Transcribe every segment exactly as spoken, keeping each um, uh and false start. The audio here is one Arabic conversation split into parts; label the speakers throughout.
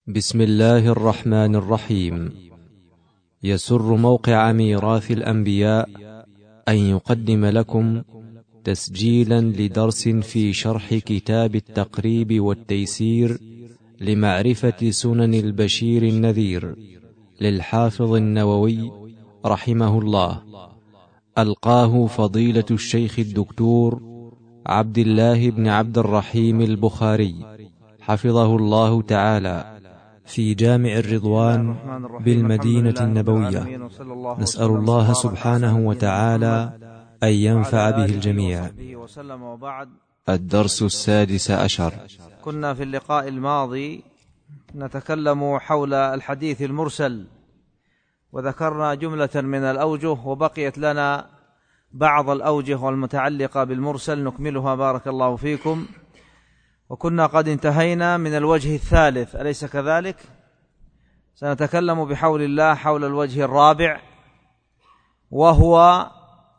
Speaker 1: بسم الله الرحمن الرحيم. يسر موقع ميراث الأنبياء أن يقدم لكم تسجيلا لدرس في شرح كتاب التقريب والتيسير لمعرفة سنن البشير النذير للحافظ النووي رحمه الله، ألقاه فضيلة الشيخ الدكتور عبد الله بن عبد الرحيم البخاري حفظه الله تعالى في جامع الرضوان بالمدينة النبوية. نسأل الله سبحانه وتعالى أن ينفع به الجميع. الدرس السادس عشر.
Speaker 2: كنا في اللقاء الماضي نتكلم حول الحديث المرسل، وذكرنا جملة من الأوجه، وبقيت لنا بعض الأوجه والمتعلقة بالمرسل نكملها بارك الله فيكم. وكنا قد انتهينا من الوجه الثالث، أليس كذلك؟ سنتكلم بحول الله حول الوجه الرابع، وهو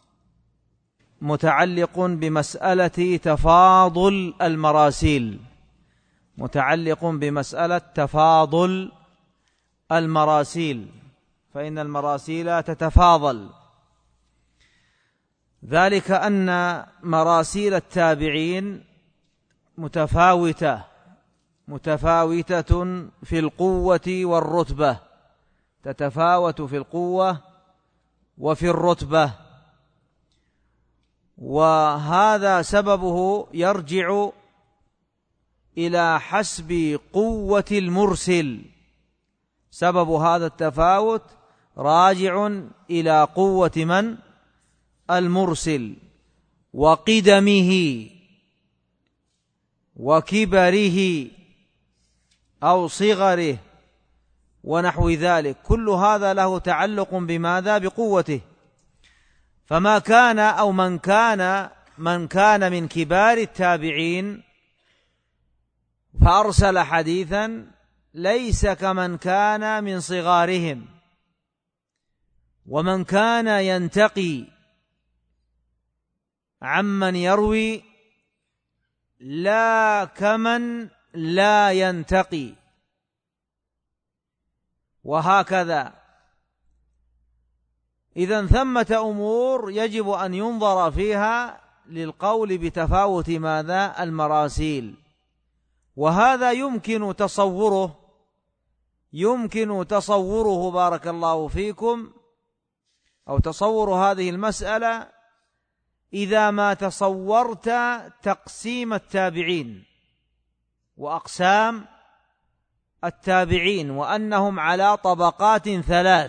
Speaker 2: متعلق بمسألة تفاضل المراسيل متعلق بمسألة تفاضل المراسيل فإن المراسيل تتفاضل، ذلك أن مراسيل التابعين متفاوتة متفاوتة في القوة والرتبة، تتفاوت في القوة وفي الرتبة، وهذا سببه يرجع إلى حسب قوة المرسل. سبب هذا التفاوت راجع إلى قوة من؟ المرسل، وقدمه وكبره أو صغره ونحو ذلك، كل هذا له تعلق بماذا؟ بقوته. فما كان أو من كان من كان من كبار التابعين فأرسل حديثا ليس كمن كان من صغارهم، ومن كان ينتقي عمن يروي لا كمن لا ينتقي، وهكذا. إذن ثمة أمور يجب أن ينظر فيها للقول بتفاوت ماذا؟ المراسيل. وهذا يمكن تصوره يمكن تصوره بارك الله فيكم، أو تصور هذه المسألة إذا ما تصورت تقسيم التابعين وأقسام التابعين، وأنهم على طبقات ثلاث.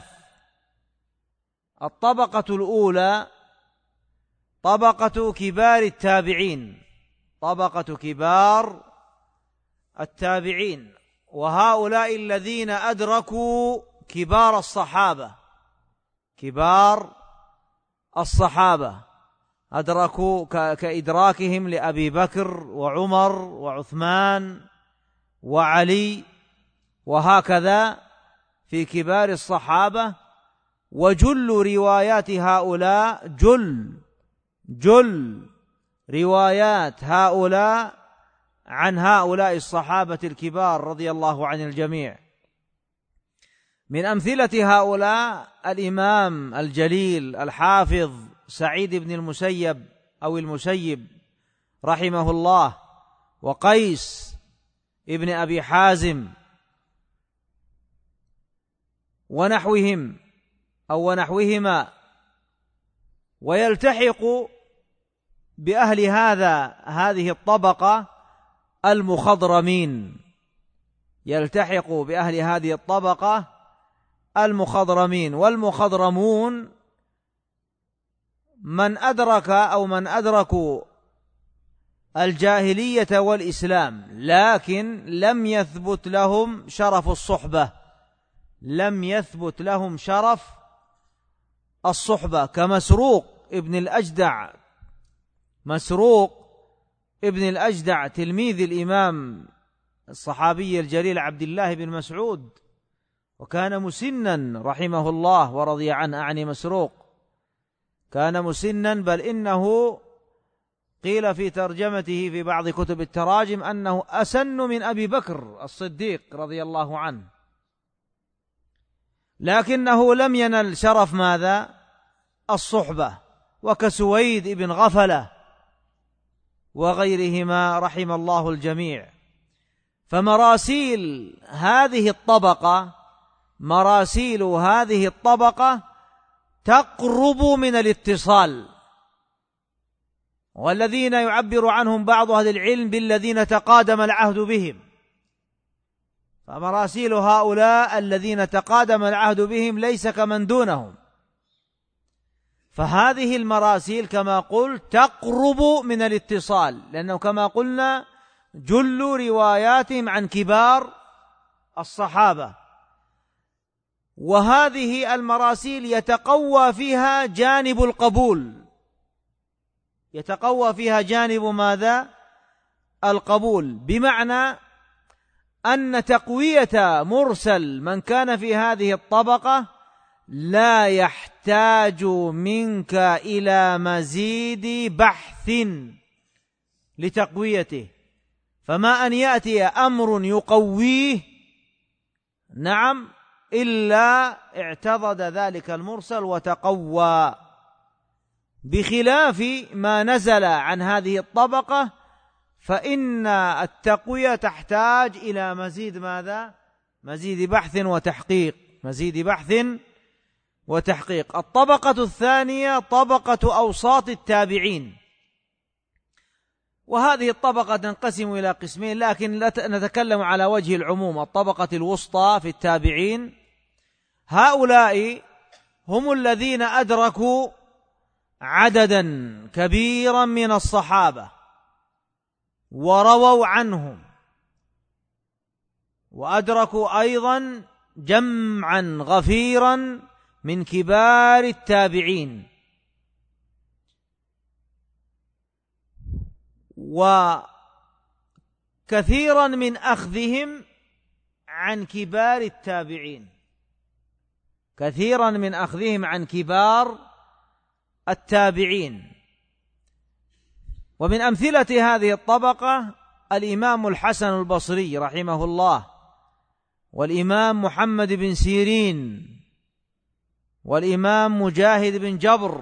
Speaker 2: الطبقة الأولى طبقة كبار التابعين طبقة كبار التابعين وهؤلاء الذين أدركوا كبار الصحابة كبار الصحابة أدركوا كإدراكهم لأبي بكر وعمر وعثمان وعلي، وهكذا في كبار الصحابة. وجل روايات هؤلاء جل جل روايات هؤلاء عن هؤلاء الصحابة الكبار رضي الله عن الجميع. من أمثلة هؤلاء الإمام الجليل الحافظ سعيد بن المسيب أو المسيب رحمه الله، وقيس ابن أبي حازم ونحوهم أو ونحوهما. ويلتحق بأهل هذا هذه الطبقة المخضرمين يلتحق بأهل هذه الطبقة المخضرمين والمخضرمون من أدرك أو من أدركوا الجاهلية والإسلام، لكن لم يثبت لهم شرف الصحبة لم يثبت لهم شرف الصحبة كمسروق ابن الأجدع مسروق ابن الأجدع تلميذ الإمام الصحابي الجليل عبد الله بن مسعود، وكان مسنا رحمه الله ورضي عنه. أعني مسروق كان مسنا، بل إنه قيل في ترجمته في بعض كتب التراجم أنه أسن من أبي بكر الصديق رضي الله عنه، لكنه لم ينل شرف ماذا؟ الصحبة، وكسويد بن غفلة وغيرهما رحم الله الجميع. فمراسيل هذه الطبقة مراسيل هذه الطبقة تقرب من الاتصال، والذين يعبر عنهم بعض أهل العلم بالذين تقادم العهد بهم، فمراسيل هؤلاء الذين تقادم العهد بهم ليس كمن دونهم، فهذه المراسيل كما قلت تقرب من الاتصال، لأنه كما قلنا جل رواياتهم عن كبار الصحابة، وهذه المراسيل يتقوى فيها جانب القبول، يتقوى فيها جانب ماذا؟ القبول، بمعنى أن تقوية مرسل من كان في هذه الطبقة لا يحتاج منك إلى مزيد بحث لتقويته، فما أن يأتي أمر يقويه نعم إلا اعتضد ذلك المرسل وتقوى، بخلاف ما نزل عن هذه الطبقة فإن التقوية تحتاج إلى مزيد ماذا؟ مزيد بحث وتحقيق، مزيد بحث وتحقيق. الطبقة الثانية طبقة أوساط التابعين، وهذه الطبقة تنقسم إلى قسمين، لكن نتكلم على وجه العموم. الطبقة الوسطى في التابعين هؤلاء هم الذين أدركوا عددا كبيرا من الصحابة ورووا عنهم، وأدركوا أيضا جمعا غفيرا من كبار التابعين، وكثيرا من أخذهم عن كبار التابعين، كثيرا من أخذهم عن كبار التابعين. ومن أمثلة هذه الطبقة الإمام الحسن البصري رحمه الله، والإمام محمد بن سيرين، والإمام مجاهد بن جبر،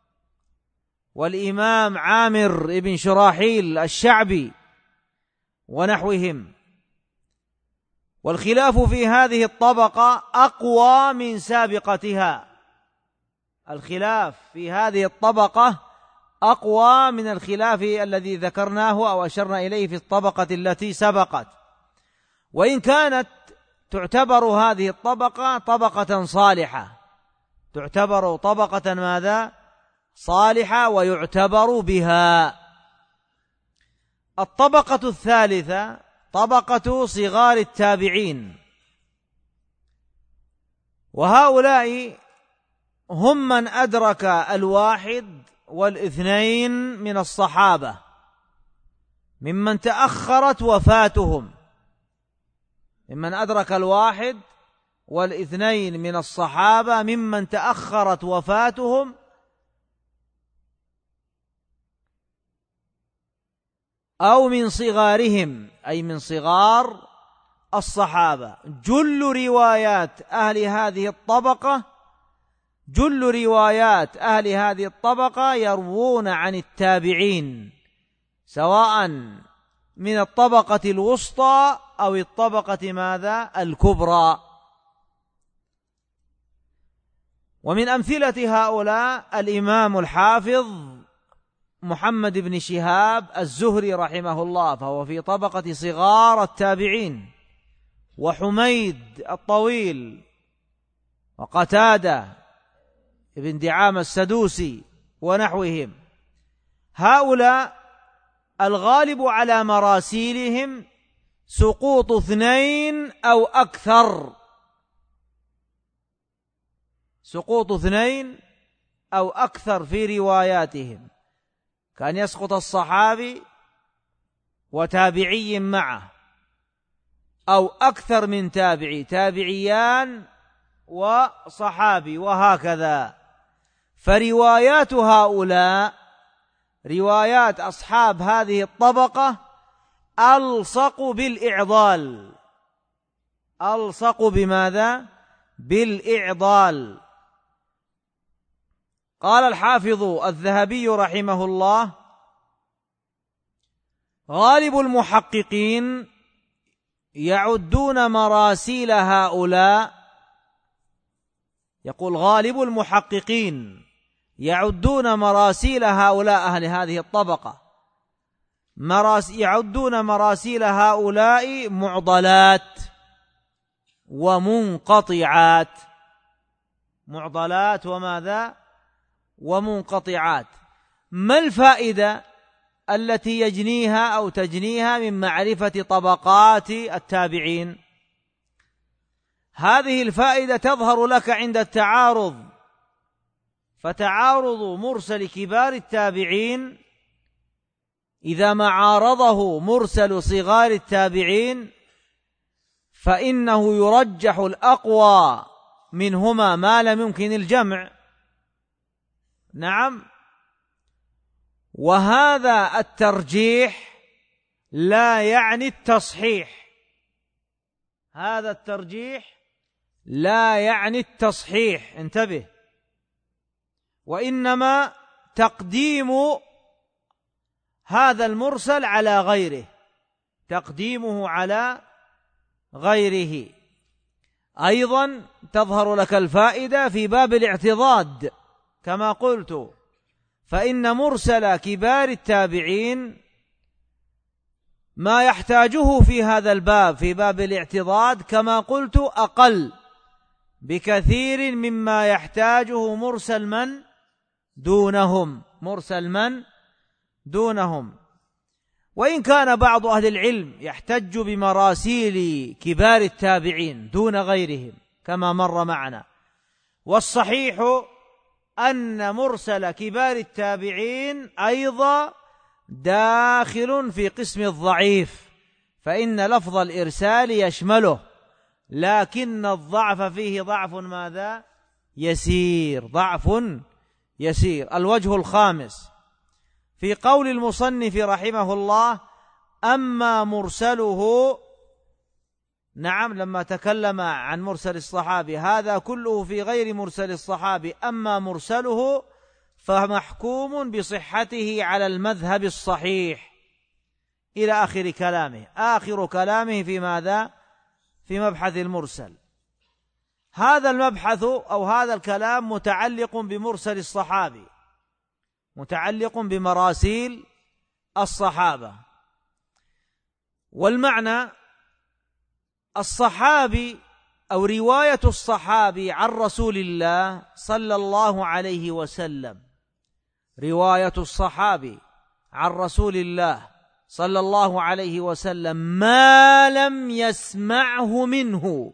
Speaker 2: والإمام عامر بن شراحيل الشعبي ونحوهم. والخلاف في هذه الطبقة أقوى من سابقتها، الخلاف في هذه الطبقة أقوى من الخلاف الذي ذكرناه أو أشرنا إليه في الطبقة التي سبقت، وإن كانت تعتبر هذه الطبقة طبقة صالحة، تعتبر طبقة ماذا؟ صالحة ويعتبر بها. الطبقة الثالثة طبقة صغار التابعين، وهؤلاء هم من أدرك الواحد والاثنين من الصحابة ممن تأخرت وفاتهم، ممن أدرك الواحد والاثنين من الصحابة ممن تأخرت وفاتهم، أو من صغارهم أي من صغار الصحابة. جل روايات أهل هذه الطبقة جل روايات أهل هذه الطبقة يروون عن التابعين، سواء من الطبقة الوسطى أو الطبقة ماذا؟ الكبرى. ومن أمثلة هؤلاء الإمام الحافظ محمد بن شهاب الزهري رحمه الله، فهو في طبقة صغار التابعين، وحميد الطويل، وقتادة ابن دعام السدوسي ونحوهم. هؤلاء الغالب على مراسيلهم سقوط اثنين أو أكثر، سقوط اثنين أو أكثر في رواياتهم، كان يسقط الصحابي وتابعي معه، أو أكثر من تابعي، تابعيان وصحابي، وهكذا. فروايات هؤلاء روايات أصحاب هذه الطبقة ألصق بالإعضال. ألصق بماذا؟ بالإعضال. قال الحافظ الذهبي رحمه الله: غالب المحققين يعدون مراسيل هؤلاء، يقول غالب المحققين يعدون مراسيل هؤلاء أهل هذه الطبقة، مراس يعدون مراسيل هؤلاء معضلات ومنقطعات. معضلات وماذا؟ ومنقطعات. ما الفائدة التي يجنيها أو تجنيها من معرفة طبقات التابعين؟ هذه الفائدة تظهر لك عند التعارض، فتعارض مرسل كبار التابعين إذا ما عارضه مرسل صغار التابعين فإنه يرجح الأقوى منهما ما لم يمكن الجمع. نعم. وهذا الترجيح لا يعني التصحيح. هذا الترجيح لا يعني التصحيح، انتبه، وإنما تقديم هذا المرسل على غيره، تقديمه على غيره. أيضا تظهر لك الفائدة في باب الاعتضاد، كما قلت، فإن مرسل كبار التابعين ما يحتاجه في هذا الباب في باب الاعتضاد كما قلت أقل بكثير مما يحتاجه مرسل من دونهم، مرسل من دونهم. وإن كان بعض أهل العلم يحتج بمراسيل كبار التابعين دون غيرهم كما مر معنا، والصحيح أن مرسل كبار التابعين أيضا داخل في قسم الضعيف، فإن لفظ الإرسال يشمله، لكن الضعف فيه ضعف ماذا؟ يسير، ضعف يسير. الوجه الخامس في قول المصنف رحمه الله: أما مرسله، نعم، لما تكلم عن مرسل الصحابي هذا كله في غير مرسل الصحابي، أما مرسله فمحكوم بصحته على المذهب الصحيح إلى آخر كلامه. آخر كلامه في ماذا؟ في مبحث المرسل. هذا المبحث أو هذا الكلام متعلق بمرسل الصحابي، متعلق بمراسيل الصحابة. والمعنى الصحابي أو رواية الصحابي عن رسول الله صلى الله عليه وسلم، رواية الصحابي عن رسول الله صلى الله عليه وسلم ما لم يسمعه منه.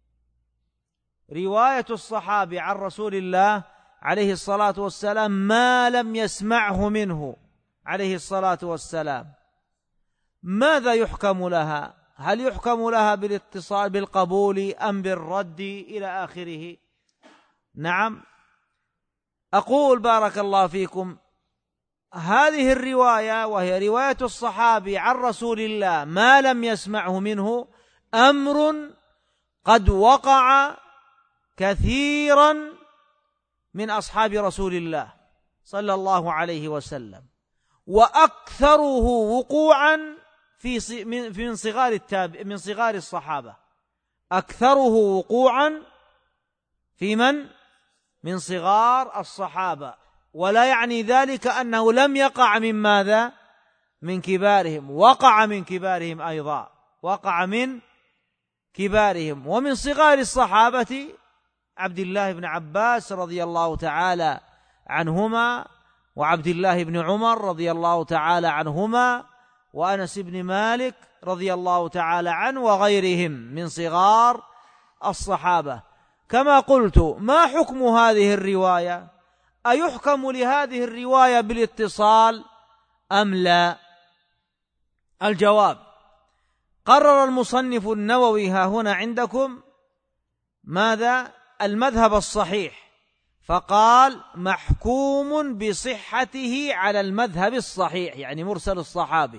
Speaker 2: رواية الصحابي عن رسول الله عليه الصلاة والسلام ما لم يسمعه منه عليه الصلاة والسلام، ماذا يحكم لها؟ هل يحكم لها بالاتصال بالقبول أم بالرد إلى آخره؟ نعم. أقول بارك الله فيكم هذه الرواية وهي رواية الصحابي عن رسول الله ما لم يسمعه منه أمر قد وقع كثيرا من أصحاب رسول الله صلى الله عليه وسلم، وأكثره وقوعا في من صغار التابع من صغار الصحابة، أكثره وقوعا في من من صغار الصحابة. ولا يعني ذلك أنه لم يقع من ماذا؟ من كبارهم، وقع من كبارهم أيضا، وقع من كبارهم. ومن صغار الصحابة عبد الله بن عباس رضي الله تعالى عنهما، وعبد الله بن عمر رضي الله تعالى عنهما، وأنس بن مالك رضي الله تعالى عنه، وغيرهم من صغار الصحابة. كما قلت، ما حكم هذه الرواية؟ أيحكم لهذه الرواية بالاتصال أم لا؟ الجواب: قرر المصنف النووي ها هنا عندكم ماذا؟ المذهب الصحيح، فقال محكوم بصحته على المذهب الصحيح، يعني مرسل الصحابي.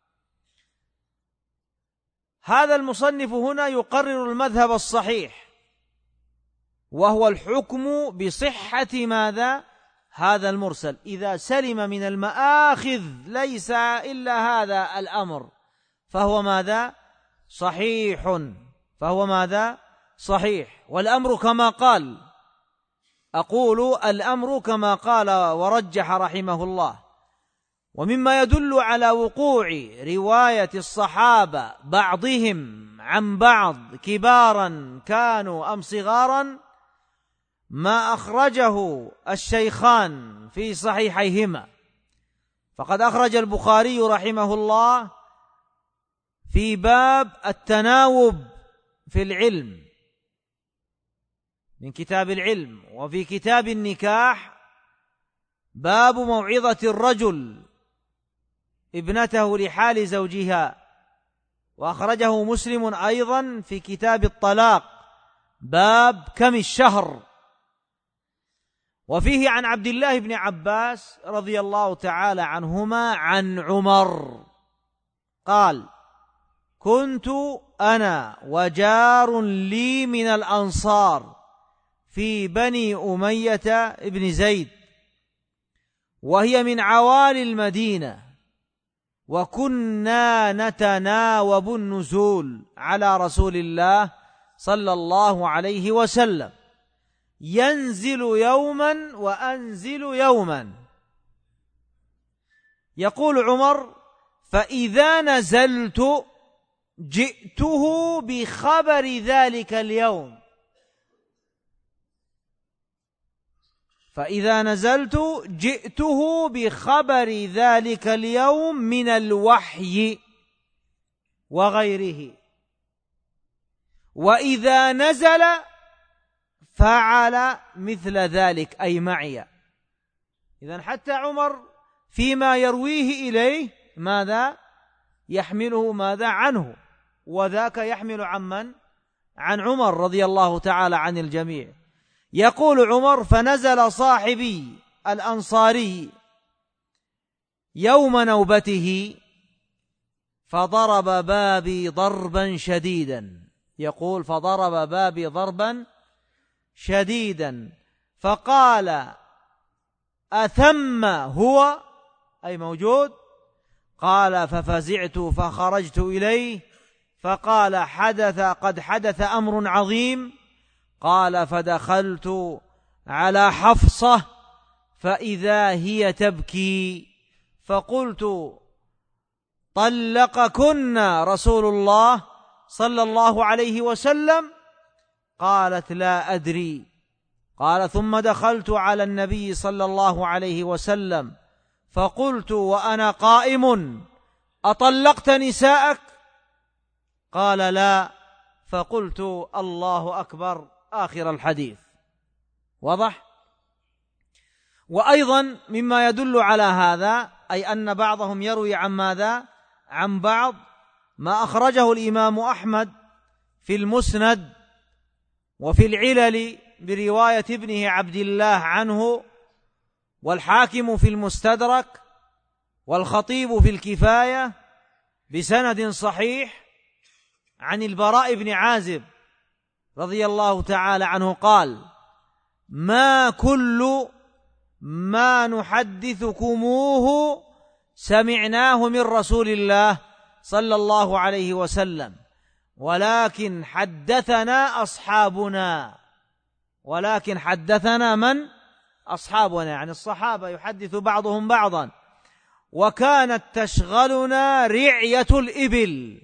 Speaker 2: هذا المصنف هنا يقرر المذهب الصحيح، وهو الحكم بصحة ماذا؟ هذا المرسل، إذا سلم من المآخذ ليس إلا هذا الأمر فهو ماذا؟ صحيح، فهو ماذا؟ صحيح. والأمر كما قال، أقول الأمر كما قال ورجح رحمه الله. ومما يدل على وقوع رواية الصحابة بعضهم عن بعض كبارا كانوا أم صغارا ما أخرجه الشيخان في صحيحيهما. فقد أخرج البخاري رحمه الله في باب التناوب في العلم من كتاب العلم، وفي كتاب النكاح باب موعظة الرجل ابنته لحال زوجها، وأخرجه مسلم أيضا في كتاب الطلاق باب كم الشهر. وفيه عن عبد الله بن عباس رضي الله تعالى عنهما عن عمر قال: كنت أنا وجار لي من الأنصار في بني أمية ابن زيد، وهي من عوالي المدينة، وكنا نتناوب النزول على رسول الله صلى الله عليه وسلم، ينزل يوما وأنزل يوما. يقول عمر: فإذا نزلت جئته بخبر ذلك اليوم، فإذا نزلت جئته بخبر ذلك اليوم من الوحي وغيره، وإذا نزل فعل مثل ذلك أي معي. إذن حتى عمر فيما يرويه إليه ماذا يحمله ماذا عنه، وذاك يحمل عن من؟ عن عمر رضي الله تعالى عن الجميع. يقول عمر: فنزل صاحبي الأنصاري يوم نوبته فضرب بابي ضربا شديدا، يقول فضرب بابي ضربا شديدا، فقال: أثم هو أي موجود؟ قال: ففزعت فخرجت إليه فقال: حدث قد حدث أمر عظيم. قال: فدخلت على حفصة فإذا هي تبكي، فقلت: طلقكن رسول الله صلى الله عليه وسلم؟ قالت: لا أدري. قال: ثم دخلت على النبي صلى الله عليه وسلم فقلت وأنا قائم: أطلقت نساءك؟ قال: لا. فقلت: الله أكبر، آخر الحديث. واضح؟ وأيضا مما يدل على هذا أي أن بعضهم يروي عن ماذا؟ عن بعض، ما أخرجه الإمام أحمد في المسند وفي العلل برواية ابنه عبد الله عنه، والحاكم في المستدرك، والخطيب في الكفاية بسند صحيح عن البراء بن عازب رضي الله تعالى عنه قال: ما كل ما نحدثكموه سمعناه من رسول الله صلى الله عليه وسلم، ولكن حدثنا أصحابنا. ولكن حدثنا من؟ أصحابنا، يعني الصحابة يحدث بعضهم بعضا. وكانت تشغلنا رعية الإبل،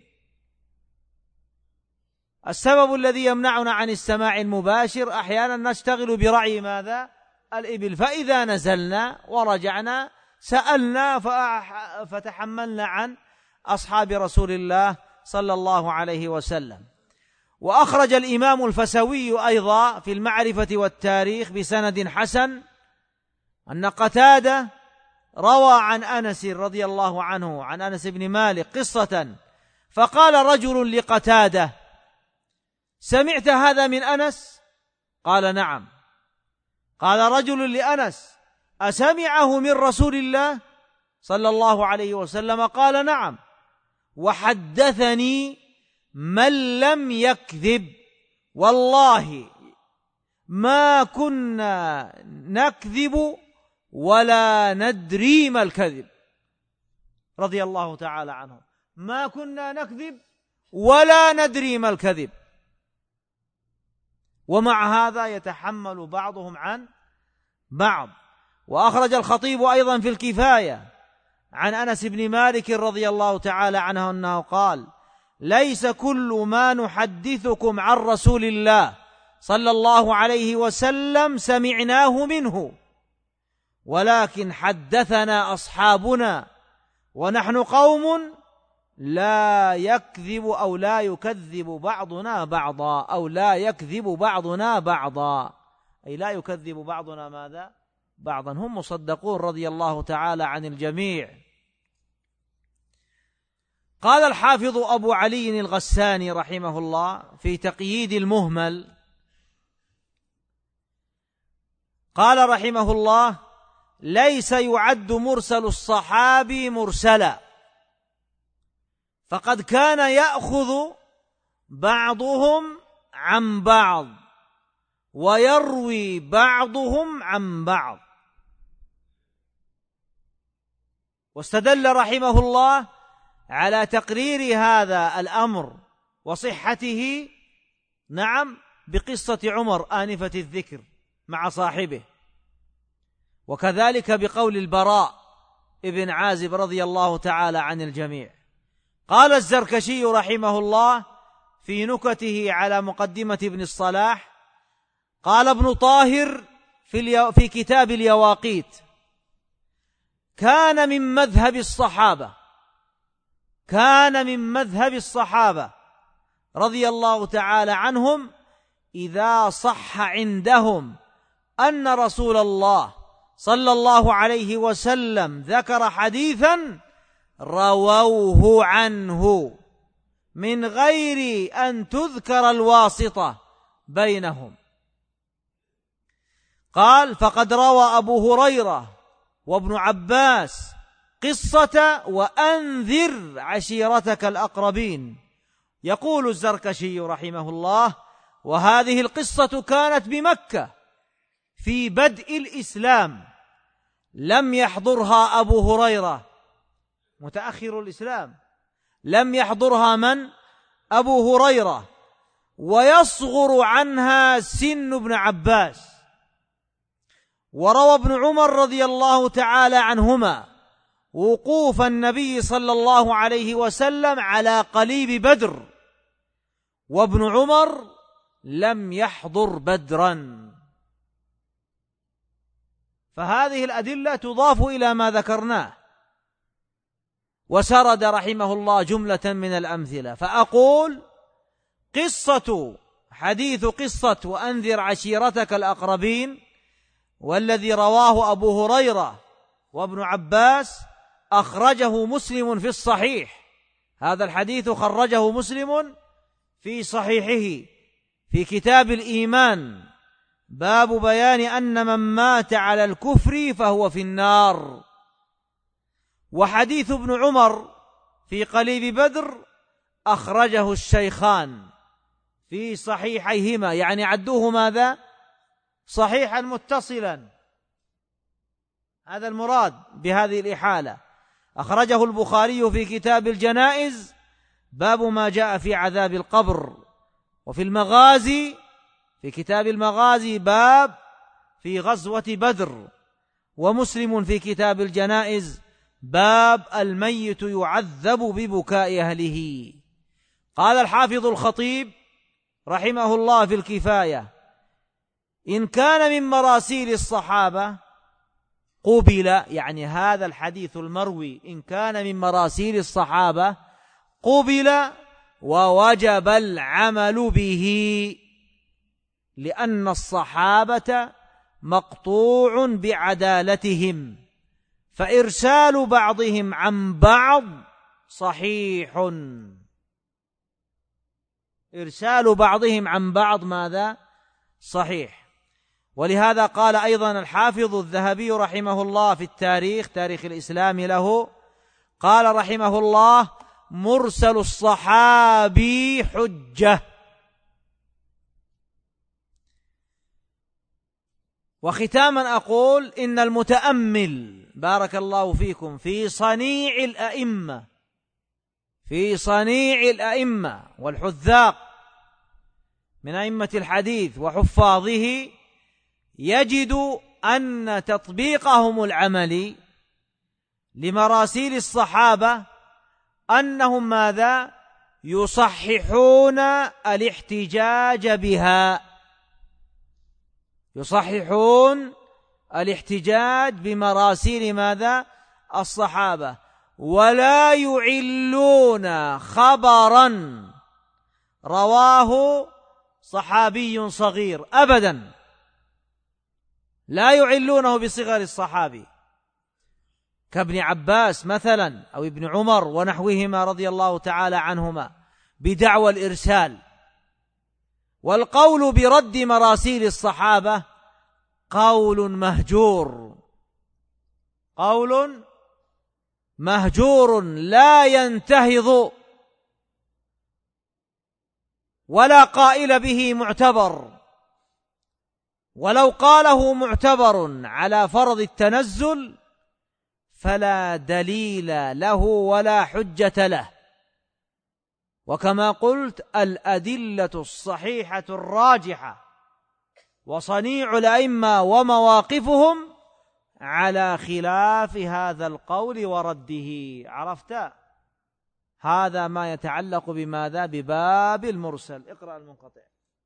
Speaker 2: السبب الذي يمنعنا عن السماع المباشر، أحيانا نشتغل برعي ماذا؟ الإبل، فإذا نزلنا ورجعنا سألنا فتحملنا عن أصحاب رسول الله صلى الله عليه وسلم. وأخرج الإمام الفسوي أيضا في المعرفة والتاريخ بسند حسن أن قتادة روى عن أنس رضي الله عنه عن أنس بن مالك قصة، فقال رجل لقتادة: سمعت هذا من أنس؟ قال: نعم. قال رجل لأنس: أسمعه من رسول الله صلى الله عليه وسلم؟ قال: نعم، وحدثني من لم يكذب، والله ما كنا نكذب ولا ندري ما الكذب. رضي الله تعالى عنه، ما كنا نكذب ولا ندري ما الكذب. ومع هذا يتحمل بعضهم عن بعض. وأخرج الخطيب أيضا في الكفاية عن أنس بن مالك رضي الله تعالى عنه أنه قال: ليس كل ما نحدثكم عن رسول الله صلى الله عليه وسلم سمعناه منه، ولكن حدثنا أصحابنا، ونحن قوم لا يكذب أو لا يكذب بعضنا بعضا، أو لا يكذب بعضنا بعضا، أي لا يكذب بعضنا ماذا؟ بعضا. هم مصدقون رضي الله تعالى عن الجميع. قال الحافظ أبو علي الغساني رحمه الله في تقييد المهمل، قال رحمه الله: ليس يعد مرسل الصحابي مرسلا، فقد كان يأخذ بعضهم عن بعض ويروي بعضهم عن بعض. واستدل رحمه الله على تقرير هذا الأمر وصحته نعم بقصة عمر آنفة الذكر مع صاحبه، وكذلك بقول البراء ابن عازب رضي الله تعالى عن الجميع. قال الزركشي رحمه الله في نكته على مقدمة ابن الصلاح، قال ابن طاهر في, اليو في كتاب اليواقيت: كان من مذهب الصحابة كان من مذهب الصحابة رضي الله تعالى عنهم إذا صح عندهم أن رسول الله صلى الله عليه وسلم ذكر حديثا رووه عنه من غير أن تذكر الواسطة بينهم. قال: فقد روى أبو هريرة وابن عباس قصة وأنذر عشيرتك الأقربين. يقول الزركشي رحمه الله: وهذه القصة كانت بمكة في بدء الإسلام، لم يحضرها أبو هريرة متأخر الإسلام، لم يحضرها من؟ أبو هريرة، ويصغر عنها سن ابن عباس. وروى ابن عمر رضي الله تعالى عنهما وقوف النبي صلى الله عليه وسلم على قليب بدر، وابن عمر لم يحضر بدرا. فهذه الأدلة تضاف إلى ما ذكرناه. وسرد رحمه الله جملة من الأمثلة، فأقول: قصة حديث قصة وأنذر عشيرتك الأقربين، والذي رواه أبو هريرة وابن عباس أخرجه مسلم في الصحيح. هذا الحديث خرجه مسلم في صحيحه في كتاب الإيمان، باب بيان أن من مات على الكفر فهو في النار. وحديث ابن عمر في قليب بدر أخرجه الشيخان في صحيحيهما، يعني عدوه ماذا؟ صحيحا متصلا. هذا المراد بهذه الإحالة. أخرجه البخاري في كتاب الجنائز، باب ما جاء في عذاب القبر. وفي المغازي في كتاب المغازي باب في غزوة بدر. ومسلم في كتاب الجنائز باب الميت يعذب ببكاء أهله. قال الحافظ الخطيب رحمه الله في الكفاية: إن كان من مراسيل الصحابة قبل، يعني هذا الحديث المروي إن كان من مراسيل الصحابة قبل ووجب العمل به، لأن الصحابة مقطوع بعدالتهم، فإرسال بعضهم عن بعض صحيح. إرسال بعضهم عن بعض ماذا؟ صحيح. ولهذا قال أيضا الحافظ الذهبي رحمه الله في التاريخ، تاريخ الإسلام له، قال رحمه الله: مرسل الصحابي حجة. وختاما أقول إن المتأمل بارك الله فيكم في صنيع الأئمة في صنيع الأئمة والحذاق من أئمة الحديث وحفاظه يجد أن تطبيقهم العملي لمراسيل الصحابة أنهم ماذا؟ يصححون الاحتجاج بها، يصححون الاحتجاج بمراسيل ماذا؟ الصحابة، ولا يعلون خبرا رواه صحابي صغير أبدا، لا يعلونه بصغر الصحابي كابن عباس مثلا أو ابن عمر ونحوهما رضي الله تعالى عنهما بدعوى الإرسال. والقول برد مراسيل الصحابة قول مهجور، قول مهجور لا ينتهض ولا قائل به معتبر، ولو قاله معتبر على فرض التنزل فلا دليل له ولا حجة له. وكما قلت الأدلة الصحيحة الراجحة وصنيع الأئمة ومواقفهم على خلاف هذا القول ورده. عرفت؟ هذا ما يتعلق بماذا؟ بباب المرسل. اقرأ المنقطع.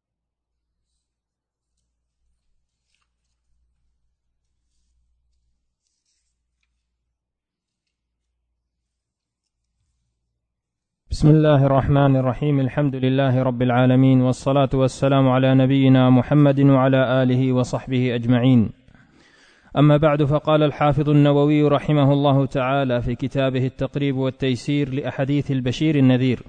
Speaker 3: بسم الله الرحمن الرحيم. الحمد لله رب العالمين، والصلاة والسلام على نبينا محمد وعلى آله وصحبه أجمعين. أما بعد، فقال الحافظ النووي رحمه الله تعالى في كتابه التقريب والتيسير لأحاديث البشير النذير: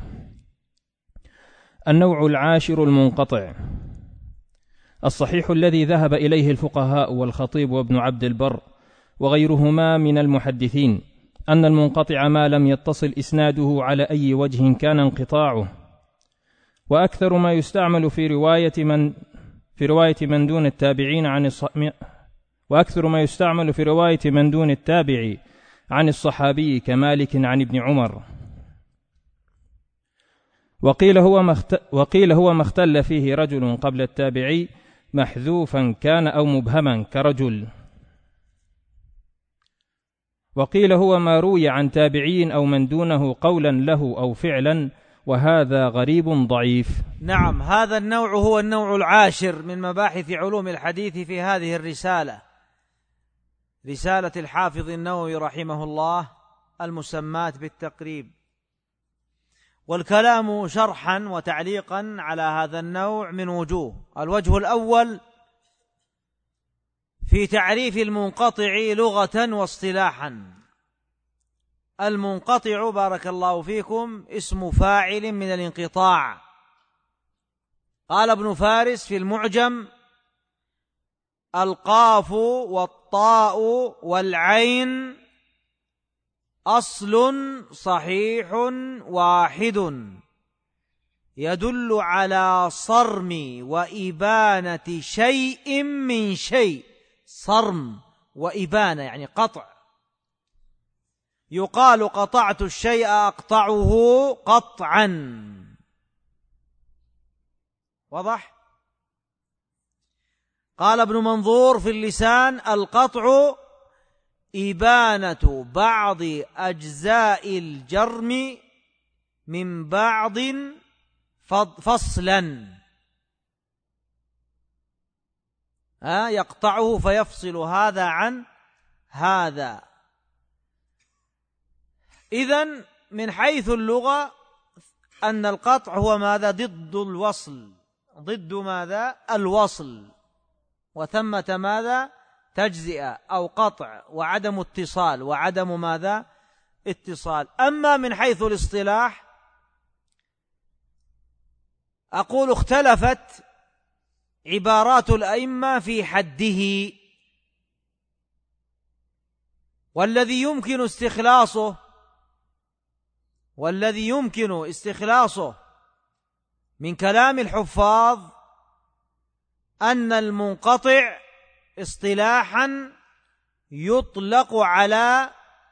Speaker 3: النوع العاشر المنقطع. الصحيح الذي ذهب إليه الفقهاء والخطيب وابن عبد البر وغيرهما من المحدثين أن المنقطع ما لم يتصل إسناده على أي وجه كان انقطاعه، وأكثر ما يستعمل في رواية من في رواية من دون التابعين عن الص... وأكثر ما يستعمل في رواية من دون التابع عن الصحابي كمالك عن ابن عمر. وقيل هو مخت... وقيل هو ما اختل فيه رجل قبل التابعي محذوفا كان أو مبهما كرجل. وقيل هو ما روي عن تابعين أو من دونه قولا له أو فعلا، وهذا غريب ضعيف.
Speaker 2: نعم، هذا النوع هو النوع العاشر من مباحث علوم الحديث في هذه الرسالة، رسالة الحافظ النووي رحمه الله المسماة بالتقريب. والكلام شرحا وتعليقا على هذا النوع من وجوه. الوجه الأول في تعريف المنقطع لغة واصطلاحا. المنقطع بارك الله فيكم اسم فاعل من الانقطاع. قال ابن فارس في المعجم: القاف والطاء والعين أصل صحيح واحد يدل على صرم وإبانة شيء من شيء. صرم وإبانة يعني قطع. يقال قطعت الشيء أقطعه قطعا. واضح؟ قال ابن منظور في اللسان: القطع إبانة بعض أجزاء الجرم من بعض فصلا، ها يقطعه فيفصل هذا عن هذا. إذن من حيث اللغة أن القطع هو ماذا؟ ضد الوصل، ضد ماذا؟ الوصل. وثمة ماذا؟ تجزئة أو قطع وعدم اتصال، وعدم ماذا؟ اتصال. أما من حيث الاصطلاح أقول اختلفت عبارات الأئمة في حده، والذي يمكن استخلاصه والذي يمكن استخلاصه من كلام الحفاظ أن المنقطع اصطلاحا يطلق على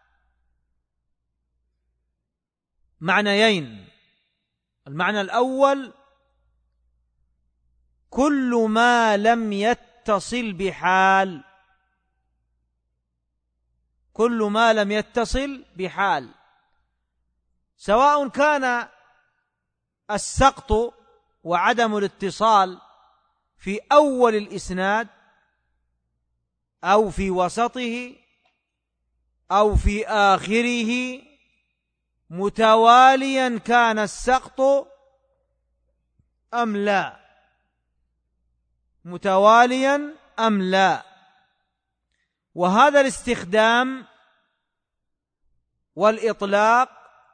Speaker 2: معنيين. المعنى الأول: كل ما لم يتصل بحال، كل ما لم يتصل بحال، سواء كان السقط وعدم الاتصال في أول الإسناد أو في وسطه أو في آخره، متواليا كان السقط أم لا، متواليا أم لا. وهذا الاستخدام والإطلاق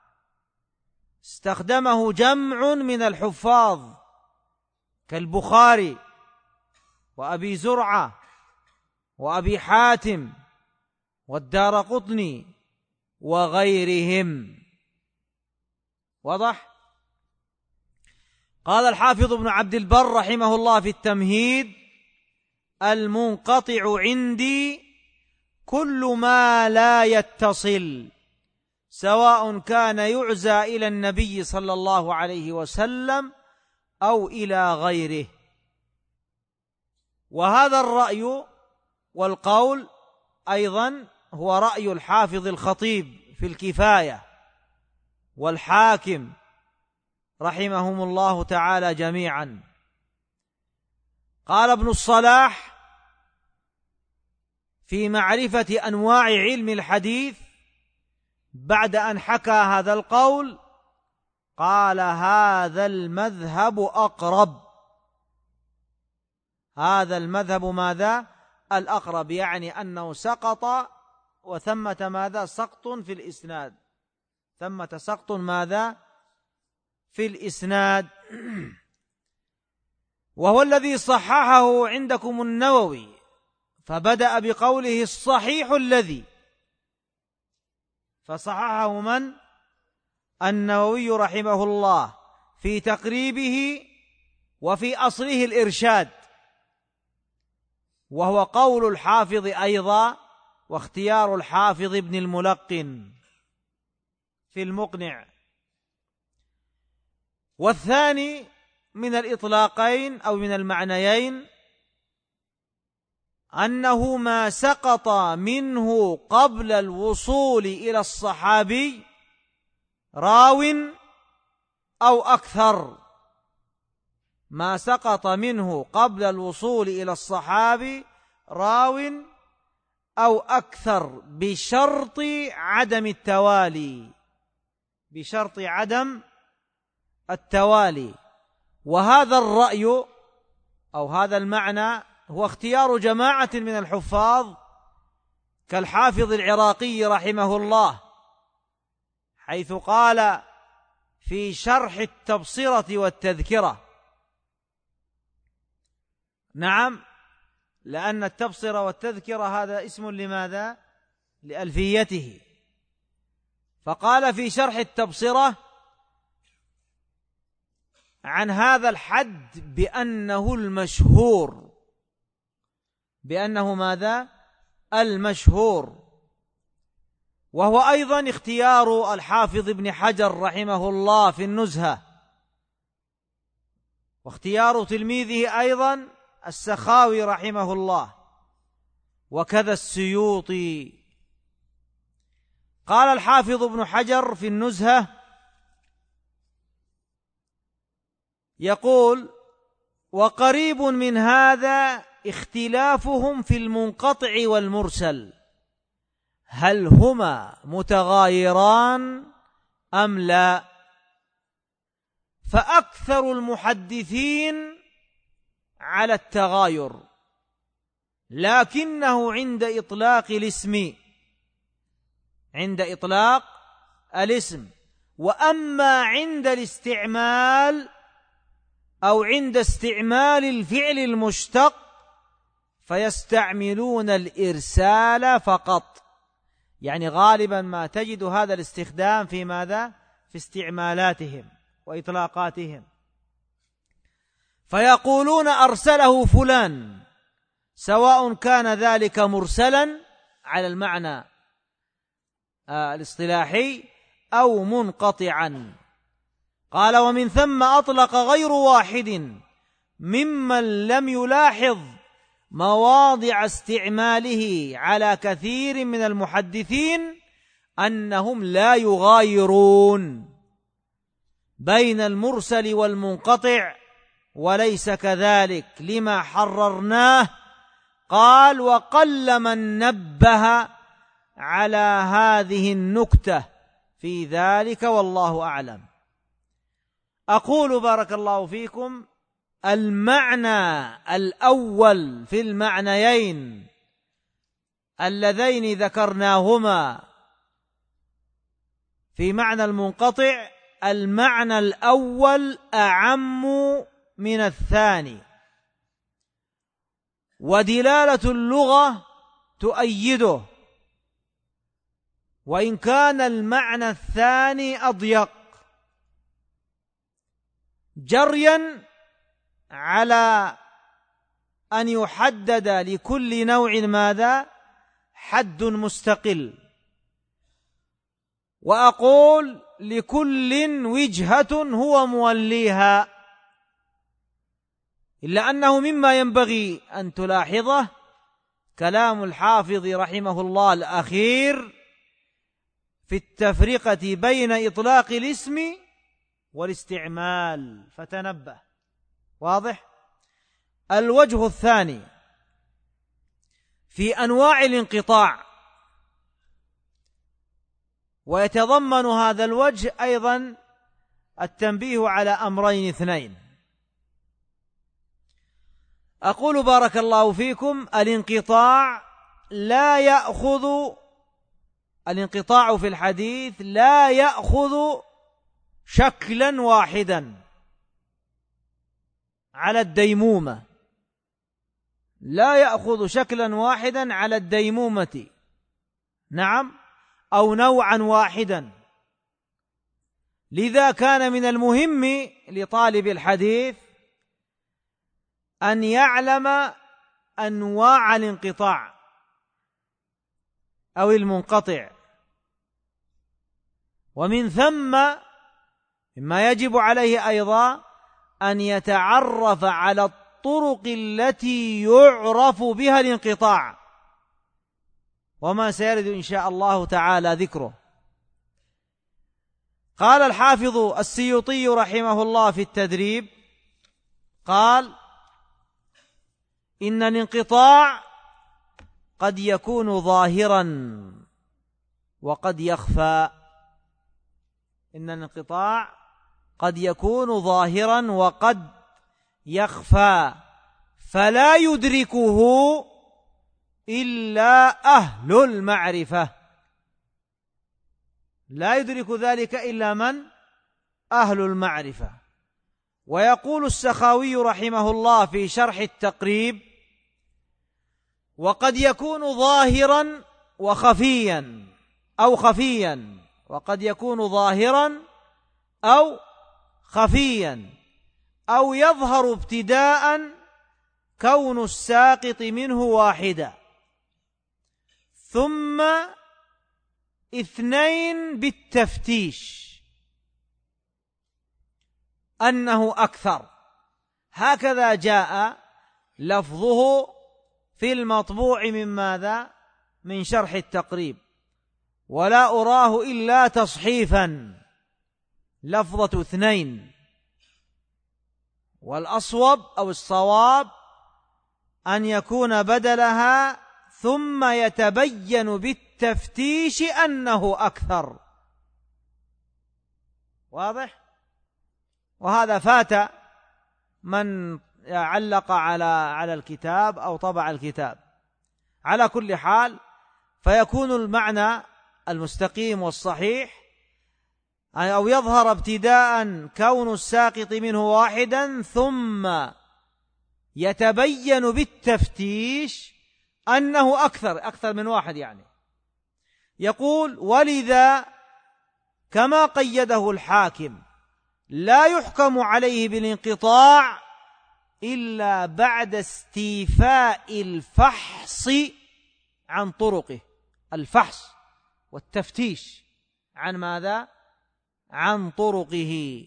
Speaker 2: استخدمه جمع من الحفاظ كالبخاري وأبي زرعة وأبي حاتم والدارقطني وغيرهم. واضح؟ قال الحافظ ابن عبد البر رحمه الله في التمهيد: المنقطع عندي كل ما لا يتصل، سواء كان يعزى إلى النبي صلى الله عليه وسلم أو إلى غيره. وهذا الرأي والقول أيضا هو رأي الحافظ الخطيب في الكفاية والحاكم رحمهم الله تعالى جميعا. قال ابن الصلاح في معرفة أنواع علم الحديث بعد أن حكى هذا القول، قال: هذا المذهب أقرب. هذا المذهب ماذا؟ الأقرب، يعني أنه سقط وثمة ماذا؟ سقط في الإسناد، ثمة سقط ماذا؟ في الإسناد. وهو الذي صححه عندكم النووي، فبدأ بقوله: الصحيح الذي، فصححه من؟ النووي رحمه الله في تقريبه وفي أصله الإرشاد، وهو قول الحافظ أيضا واختيار الحافظ ابن الملقن في المقنع. والثاني من الإطلاقين أو من المعنيين أنه ما سقط منه قبل الوصول إلى الصحابي راو أو أكثر، ما سقط منه قبل الوصول إلى الصحابي راو أو أكثر بشرط عدم التوالي، بشرط عدم التوالي. وهذا الرأي أو هذا المعنى هو اختيار جماعة من الحفاظ كالحافظ العراقي رحمه الله، حيث قال في شرح التبصرة والتذكرة، نعم، لأن التبصرة والتذكرة هذا اسم لماذا؟ لألفيته. فقال في شرح التبصرة عن هذا الحد بأنه المشهور، بأنه ماذا؟ المشهور. وهو أيضا اختيار الحافظ ابن حجر رحمه الله في النزهة، واختيار تلميذه أيضا السخاوي رحمه الله، وكذا السيوطي. قال الحافظ ابن حجر في النزهة يقول: وقريب من هذا اختلافهم في المنقطع والمرسل، هل هما متغايران أم لا؟ فأكثر المحدثين على التغاير، لكنه عند إطلاق الاسم، عند إطلاق الاسم، وأما عند الاستعمال أو عند استعمال الفعل المشتق فيستعملون الإرسال فقط. يعني غالبا ما تجد هذا الاستخدام في ماذا؟ في استعمالاتهم وإطلاقاتهم، فيقولون أرسله فلان، سواء كان ذلك مرسلا على المعنى الاصطلاحي أو منقطعا. قال: ومن ثم أطلق غير واحد ممن لم يلاحظ مواضع استعماله على كثير من المحدثين أنهم لا يغايرون بين المرسل والمنقطع، وليس كذلك لما حررناه. قال: وقل من نبه على هذه النكتة في ذلك، والله أعلم. أقول بارك الله فيكم: المعنى الأول في المعنيين اللذين ذكرناهما في معنى المنقطع، المعنى الأول أعم من الثاني، ودلالة اللغة تؤيده، وإن كان المعنى الثاني أضيق، جريا على أن يحدد لكل نوع ماذا؟ حد مستقل. وأقول لكل وجهة هو موليها، إلا أنه مما ينبغي أن تلاحظه كلام الحافظ رحمه الله الأخير في التفرقة بين إطلاق الاسم والاستعمال، فتنبه. واضح؟ الوجه الثاني في أنواع الانقطاع، ويتضمن هذا الوجه أيضا التنبيه على أمرين اثنين. أقول بارك الله فيكم: الانقطاع لا يأخذ الانقطاع في الحديث لا يأخذ شكلا واحدا على الديمومة، لا يأخذ شكلا واحدا على الديمومة، نعم، أو نوعا واحدا. لذا كان من المهم لطالب الحديث أن يعلم أنواع الانقطاع أو المنقطع، ومن ثم مما يجب عليه أيضا أن يتعرف على الطرق التي يعرف بها الانقطاع، وما سيرد إن شاء الله تعالى ذكره. قال الحافظ السيوطي رحمه الله في التدريب، قال: إن الانقطاع قد يكون ظاهرا وقد يخفى. إن الانقطاع قد يكون ظاهرا وقد يخفى، فلا يدركه إلا أهل المعرفة، لا يدرك ذلك إلا من؟ أهل المعرفة. ويقول السخاوي رحمه الله في شرح التقريب: وقد يكون ظاهرا وخفيا أو خفيا، وقد يكون ظاهرا أو خفيا، أو يظهر ابتداء كون الساقط منه واحدا، ثم اثنين بالتفتيش أنه أكثر. هكذا جاء لفظه في المطبوع من ماذا؟ من شرح التقريب، ولا أراه إلا تصحيفا، لفظة اثنين، والأصوب أو الصواب أن يكون بدلها ثم يتبين بالتفتيش أنه أكثر. واضح؟ وهذا فات من علق على على الكتاب أو طبع الكتاب. على كل حال، فيكون المعنى المستقيم والصحيح أو يظهر ابتداء كون الساقط منه واحدا ثم يتبين بالتفتيش أنه أكثر أكثر من واحد يعني. يقول: ولذا كما قيده الحاكم لا يحكم عليه بالانقطاع إلا بعد استيفاء الفحص عن طرقه. الفحص والتفتيش عن ماذا؟ عن طرقه.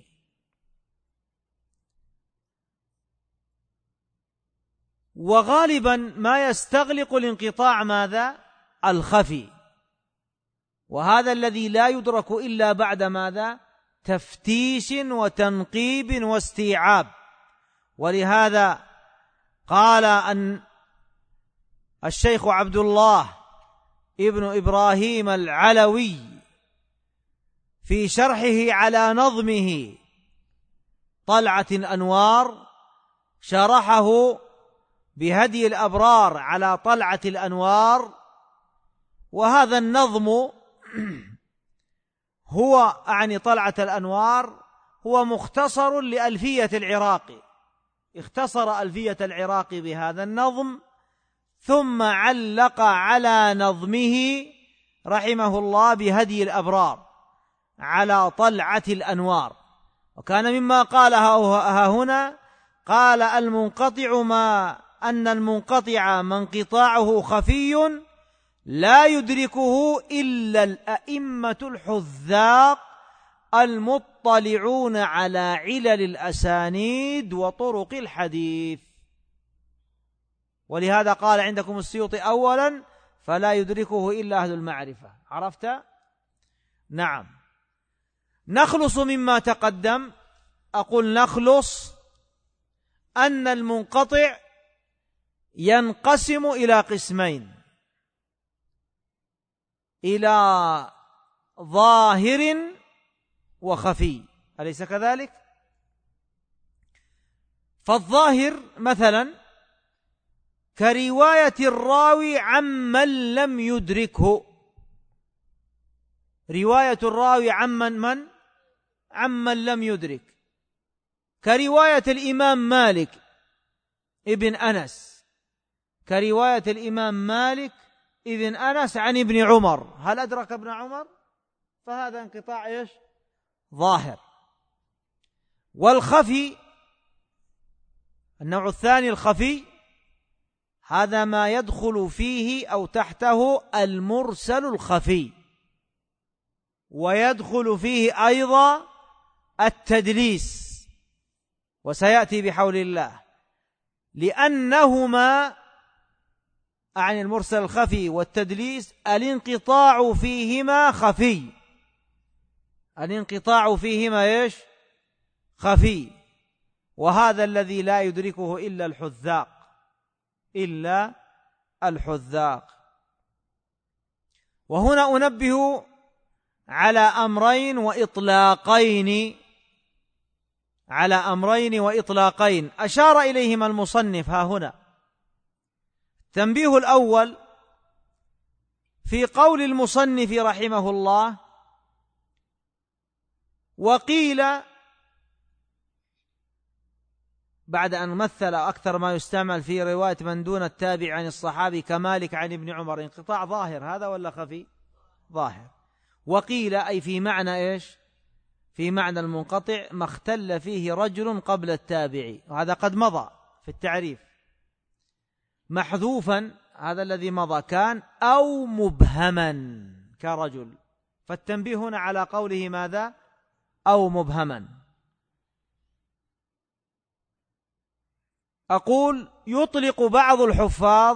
Speaker 2: وغالبا ما يستغلق الانقطاع ماذا؟ الخفي، وهذا الذي لا يدرك إلا بعد ماذا؟ تفتيش وتنقيب واستيعاب. ولهذا قال أن الشيخ عبد الله ابن إبراهيم العلوي في شرحه على نظمه طلعة الأنوار، شرحه بهدي الأبرار على طلعة الأنوار، وهذا النظم هو أعني طلعة الأنوار هو مختصر لألفية العراقي، اختصر ألفية العراقي بهذا النظم، ثم علق على نظمه رحمه الله بهدي الأبرار على طلعة الأنوار. وكان مما قالها هنا قال: المنقطع ما أن المنقطع ما انقطاعه خفي لا يدركه إلا الأئمة الحذاق المطلعون على علل الأسانيد وطرق الحديث. ولهذا قال عندكم السيوطي أولا: فلا يدركه إلا أهل المعرفة. عرفت؟ نعم. نخلص مما تقدم. أقول نخلص أن المنقطع ينقسم إلى قسمين: إلى ظاهر وخفي، أليس كذلك؟ فالظاهر مثلا كرواية الراوي عمن لم يدركه، رواية الراوي عمن من عمن لم يدرك، كرواية الإمام مالك ابن أنس، كرواية الإمام مالك ابن أنس عن ابن عمر. هل أدرك ابن عمر؟ فهذا انقطاع إيش؟ ظاهر. والخفي النوع الثاني الخفي، هذا ما يدخل فيه أو تحته المرسل الخفي، ويدخل فيه أيضا التدليس، وسيأتي بحول الله، لأنهما عن المرسل الخفي والتدليس الانقطاع فيهما خفي، الانقطاع فيهما إيش؟ خفي. وهذا الذي لا يدركه إلا الحذاق، إلا الحذاق. وهنا أنبه على أمرين وإطلاقين، على أمرين وإطلاقين أشار إليهما المصنف ها هنا. التنبيه الأول في قول المصنف رحمه الله: وقيل، بعد أن مثل أكثر ما يستعمل في رواية من دون التابع عن الصحابي كمالك عن ابن عمر، انقطاع ظاهر هذا ولا خفي؟ ظاهر. وقيل أي في معنى إيش؟ في معنى المنقطع ما اختل فيه رجل قبل التابعي، وهذا قد مضى في التعريف، محذوفا هذا الذي مضى كان، أو مبهما كرجل. فالتنبيه هنا على قوله ماذا؟ أو مبهما. أقول يطلق بعض الحفاظ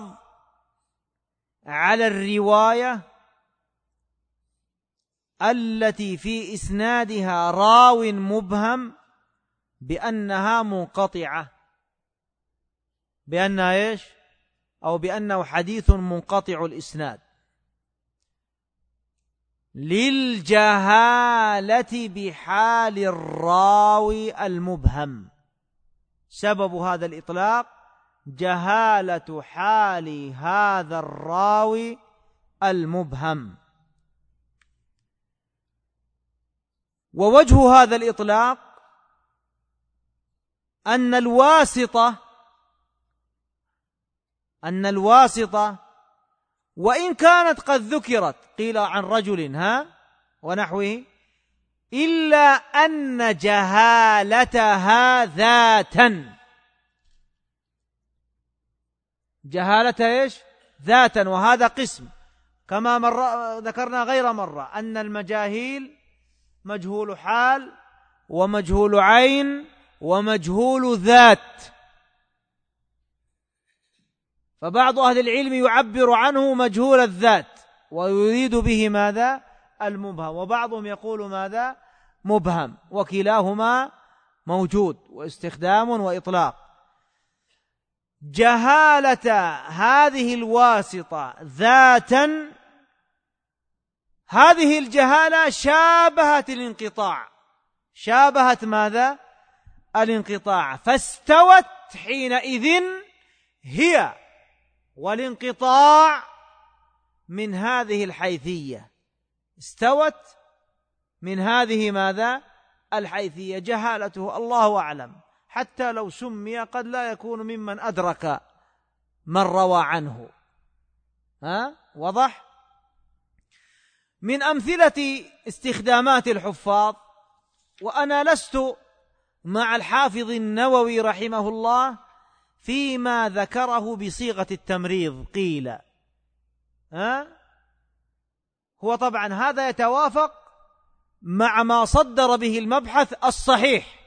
Speaker 2: على الرواية التي في إسنادها راو مبهم بأنها منقطعة، بأنها إيش؟ أو بأنه حديث منقطع الإسناد، للجهالة بحال الراوي المبهم. سبب هذا الإطلاق جهالة حال هذا الراوي المبهم. ووجه هذا الإطلاق أن الواسطة أن الواسطة وإن كانت قد ذكرت قيل عن رجل ها ونحوه إلا أن جهالتها ذاتا جهالتها إيش ذاتا، وهذا قسم كما مر ذكرنا غير مرة أن المجاهيل مجهول حال ومجهول عين ومجهول ذات، فبعض أهل العلم يعبر عنه مجهول الذات ويريد به ماذا المبهم، وبعضهم يقول ماذا مبهم، وكلاهما موجود واستخدام وإطلاق. جهالة هذه الواسطة ذاتا، هذه الجهالة شابهت الانقطاع، شابهت ماذا الانقطاع، فاستوت حينئذ هي والانقطاع من هذه الحيثية، استوت من هذه ماذا الحيثية. جهالته الله أعلم، حتى لو سمي قد لا يكون ممن أدرك من روى عنه. ها وضح؟ من أمثلة استخدامات الحفاظ، وأنا لست مع الحافظ النووي رحمه الله فيما ذكره بصيغة التمريض قيل، ها هو طبعا هذا يتوافق مع ما صدر به المبحث الصحيح،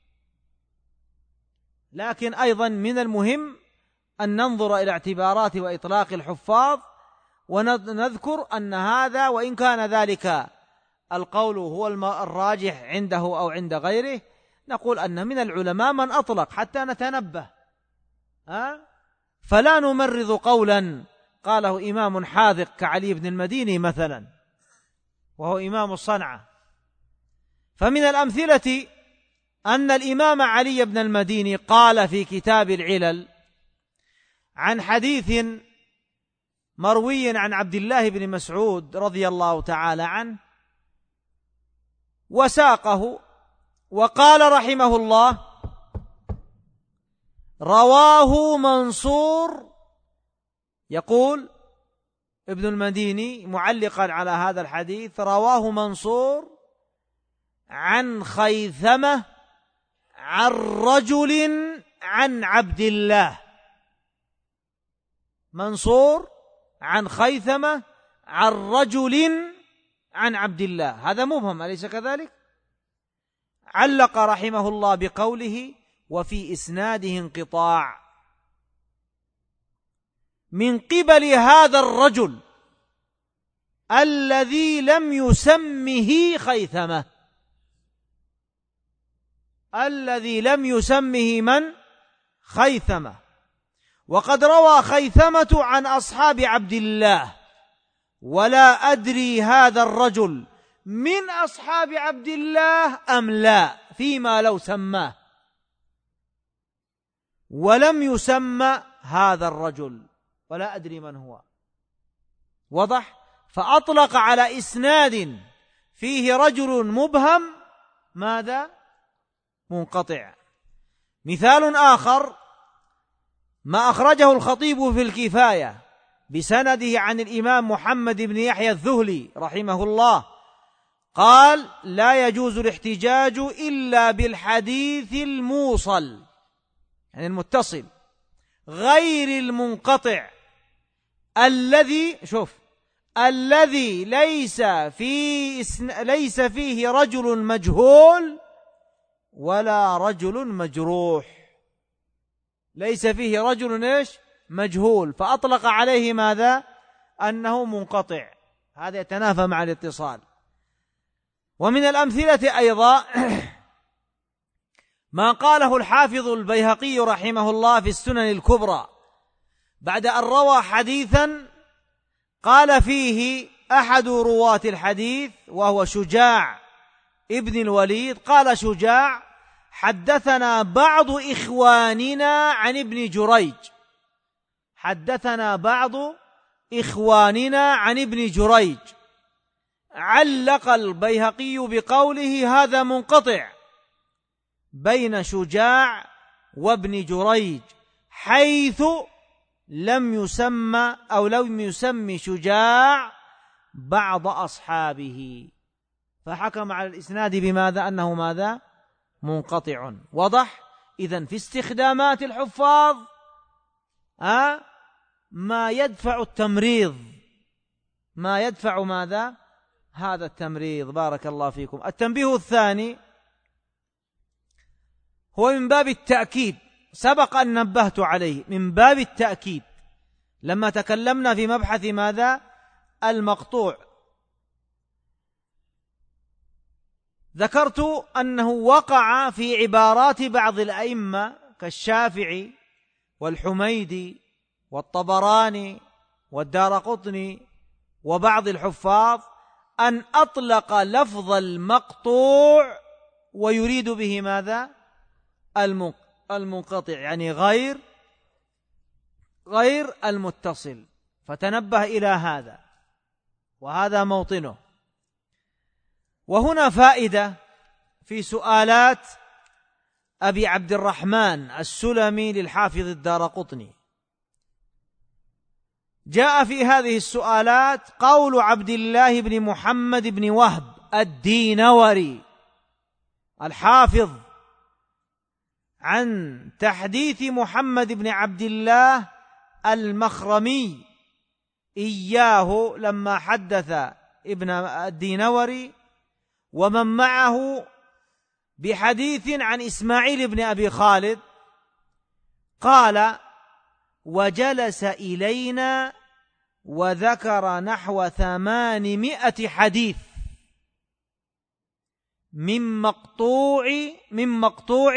Speaker 2: لكن أيضا من المهم أن ننظر إلى اعتبارات وإطلاق الحفاظ، ونذكر أن هذا وإن كان ذلك القول هو الراجح عنده أو عند غيره، نقول أن من العلماء من أطلق حتى نتنبه، ها فلا نمرض قولا قاله إمام حاذق كعلي بن المديني مثلا وهو إمام الصنعة. فمن الأمثلة أن الإمام علي بن المديني قال في كتاب العلل عن حديث مروي عن عبد الله بن مسعود رضي الله تعالى عنه وساقه، وقال رحمه الله: رواه منصور، يقول ابن المديني معلقا على هذا الحديث: رواه منصور عن خيثمة عن رجل عن عبد الله. منصور عن خيثمة عن رجل عن عبد الله، هذا مبهم أليس كذلك؟ علق رحمه الله بقوله: وفي إسناده انقطاع من قبل هذا الرجل الذي لم يسمه خيثمة، الذي لم يسمه من؟ خيثمة. وقد روى خيثمة عن أصحاب عبد الله، ولا أدري هذا الرجل من أصحاب عبد الله أم لا، فيما لو سماه، ولم يسمى هذا الرجل ولا أدري من هو. وضح؟ فأطلق على إسناد فيه رجل مبهم ماذا؟ منقطع. مثال آخر ما أخرجه الخطيب في الكفاية بسنده عن الإمام محمد بن يحيى الذهلي رحمه الله قال: لا يجوز الاحتجاج إلا بالحديث الموصل، يعني المتصل، غير المنقطع، الذي شوف الذي ليس في ليس فيه رجل مجهول ولا رجل مجروح، ليس فيه رجل ايش مجهول، فأطلق عليه ماذا؟ أنه منقطع، هذا يتنافى مع الاتصال. ومن الأمثلة أيضا ما قاله الحافظ البيهقي رحمه الله في السنن الكبرى بعد أن روى حديثا قال فيه أحد رواة الحديث وهو شجاع ابن الوليد، قال شجاع: حدثنا بعض إخواننا عن ابن جريج، حدثنا بعض إخواننا عن ابن جريج، علق البيهقي بقوله هذا منقطع بين شجاع وابن جريج، حيث لم يسمى أو لم يسمي شجاع بعض أصحابه، فحكم على الإسناد بماذا؟ أنه ماذا؟ منقطع. وضح؟ إذن في استخدامات الحفاظ أه؟ ما يدفع التمريض، ما يدفع ماذا؟ هذا التمريض. بارك الله فيكم. التنبيه الثاني هو من باب التأكيد، سبق أن نبهت عليه، من باب التأكيد لما تكلمنا في مبحث ماذا؟ المقطوع. ذكرت أنه وقع في عبارات بعض الأئمة كالشافعي والحميدي والطبراني والدارقطني وبعض الحفاظ أن أطلق لفظ المقطوع ويريد به ماذا؟ المنقطع، يعني غير غير المتصل. فتنبه إلى هذا، وهذا موطنه. وهنا فائدة في سؤالات أبي عبد الرحمن السلمي للحافظ الدارقطني. جاء في هذه السؤالات قول عبد الله بن محمد بن وهب الدينوري الحافظ عن تحديث محمد بن عبد الله المخرمي إياه لما حدث ابن الدينوري ومن معه بحديث عن إسماعيل بن أبي خالد، قال: وجلس إلينا وذكر نحو ثمانمائة حديث من مقطوع من مقطوع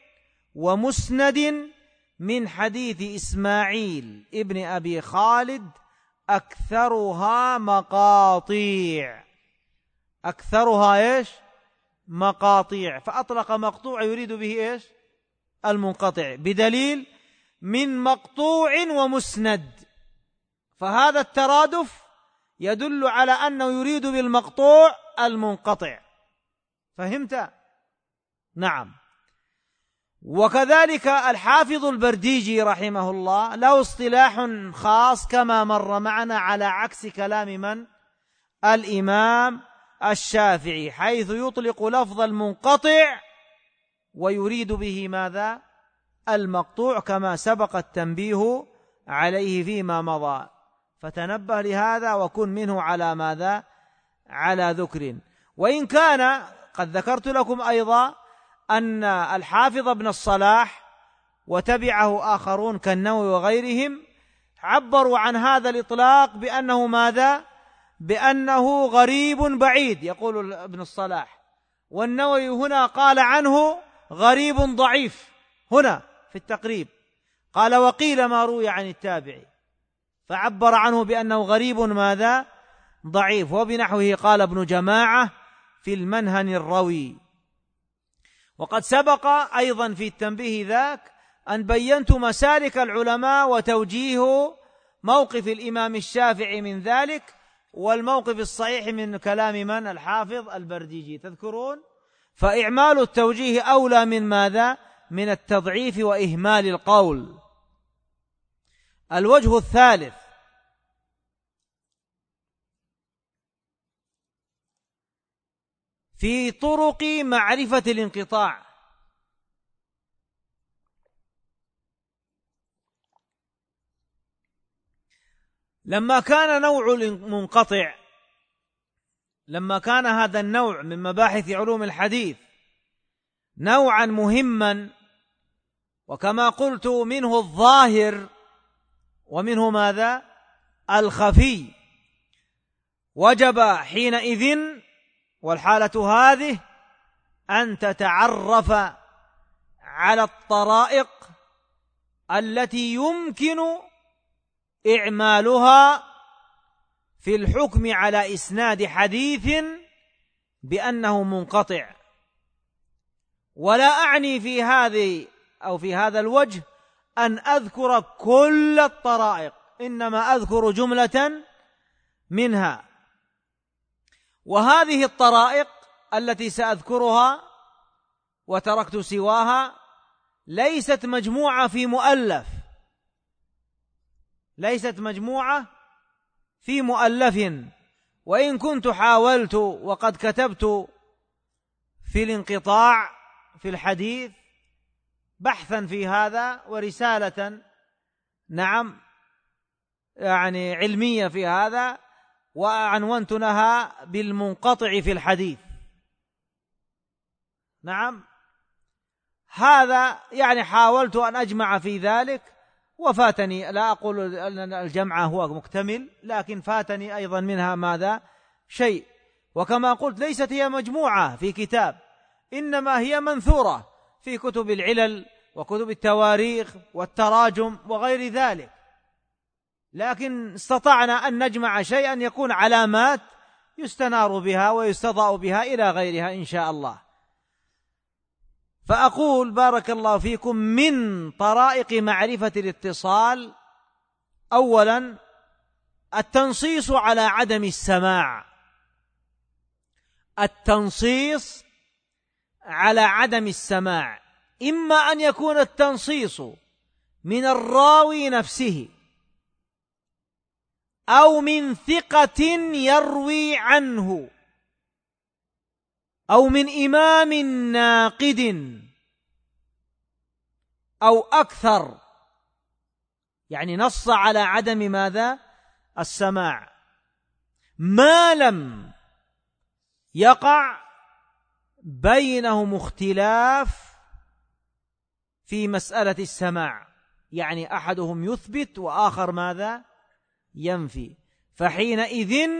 Speaker 2: ومسند من حديث إسماعيل ابن أبي خالد، أكثرها مقاطيع. أكثرها إيش؟ مقاطيع. فأطلق مقطوع يريد به إيش؟ المنقطع، بدليل من مقطوع ومسند. فهذا الترادف يدل على أنه يريد بالمقطوع المنقطع. فهمت؟ نعم. وكذلك الحافظ البرديجي رحمه الله له اصطلاح خاص كما مر معنا على عكس كلام من؟ الإمام الشافعي، حيث يطلق لفظ المنقطع ويريد به ماذا؟ المقطوع، كما سبق التنبيه عليه فيما مضى. فتنبه لهذا وكن منه على ماذا؟ على ذكر. وإن كان قد ذكرت لكم أيضا أن الحافظ ابن الصلاح وتبعه آخرون كالنووي وغيرهم عبروا عن هذا الإطلاق بأنه ماذا؟ بأنه غريب بعيد، يقول ابن الصلاح. والنووي هنا قال عنه غريب ضعيف، هنا في التقريب قال: وقيل ما روي عن التابعي، فعبر عنه بأنه غريب ماذا؟ ضعيف. وبنحوه قال ابن جماعة في المنهن الروي. وقد سبق أيضا في التنبيه ذاك أن بينت مسالك العلماء وتوجيه موقف الإمام الشافعي من ذلك، والموقف الصحيح من كلام من؟ الحافظ البرديجي، تذكرون؟ فإعمال التوجيه أولى من ماذا؟ من التضعيف وإهمال القول. الوجه الثالث في طرق معرفة الانقطاع. لما كان نوع المنقطع لما كان هذا النوع من مباحث علوم الحديث نوعا مهما، وكما قلت منه الظاهر ومنه ماذا؟ الخفي، وجب حينئذ والحالة هذه أن تتعرف على الطرائق التي يمكن إعمالها في الحكم على إسناد حديث بأنه منقطع. ولا أعني في هذه أو في هذا الوجه أن أذكر كل الطرائق، إنما أذكر جملة منها. وهذه الطرائق التي سأذكرها وتركت سواها ليست مجموعة في مؤلف، ليست مجموعة في مؤلف، وإن كنت حاولت وقد كتبت في الانقطاع في الحديث بحثا في هذا ورسالة نعم يعني علمية في هذا، وعنونت لها بالمنقطع في الحديث. نعم هذا يعني حاولت أن أجمع في ذلك وفاتني، لا أقول أن الجمع هو مكتمل، لكن فاتني أيضا منها ماذا شيء. وكما قلت ليست هي مجموعة في كتاب، إنما هي منثورة في كتب العلل وكتب التواريخ والتراجم وغير ذلك، لكن استطعنا أن نجمع شيئا يكون علامات يستنار بها ويستضاء بها إلى غيرها إن شاء الله. فأقول بارك الله فيكم من طرائق معرفة الاتصال أولا التنصيص على عدم السماع، التنصيص على عدم السماع، إما أن يكون التنصيص من الراوي نفسه أو من ثقة يروي عنه أو من إمام ناقد أو أكثر، يعني نص على عدم ماذا السماع، ما لم يقع بينهم اختلاف في مسألة السماع، يعني أحدهم يثبت وآخر ماذا ينفي، فحينئذ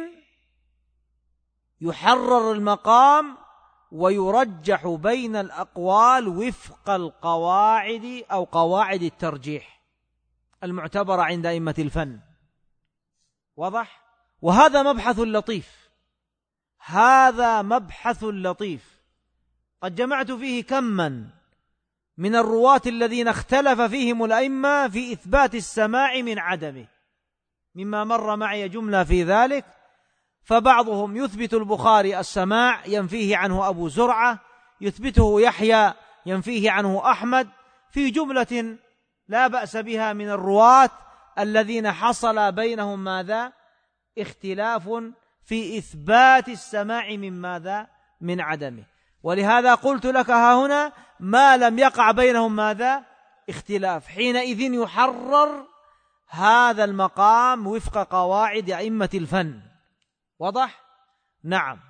Speaker 2: يحرر المقام ويرجح بين الأقوال وفق القواعد أو قواعد الترجيح المعتبرة عند أئمة الفن. واضح؟ وهذا مبحث لطيف، هذا مبحث لطيف قد جمعت فيه كما من الرواة الذين اختلف فيهم الأئمة في إثبات السماع من عدمه، مما مر معي جملة في ذلك. فبعضهم يثبت البخاري السماع ينفيه عنه أبو زرعة، يثبته يحيى ينفيه عنه أحمد، في جملة لا بأس بها من الرواة الذين حصل بينهم ماذا اختلاف في إثبات السماع من ماذا من عدمه. ولهذا قلت لك ها هنا ما لم يقع بينهم ماذا اختلاف، حينئذ يحرر هذا المقام وفق قواعد أئمة الفن. واضح؟ نعم.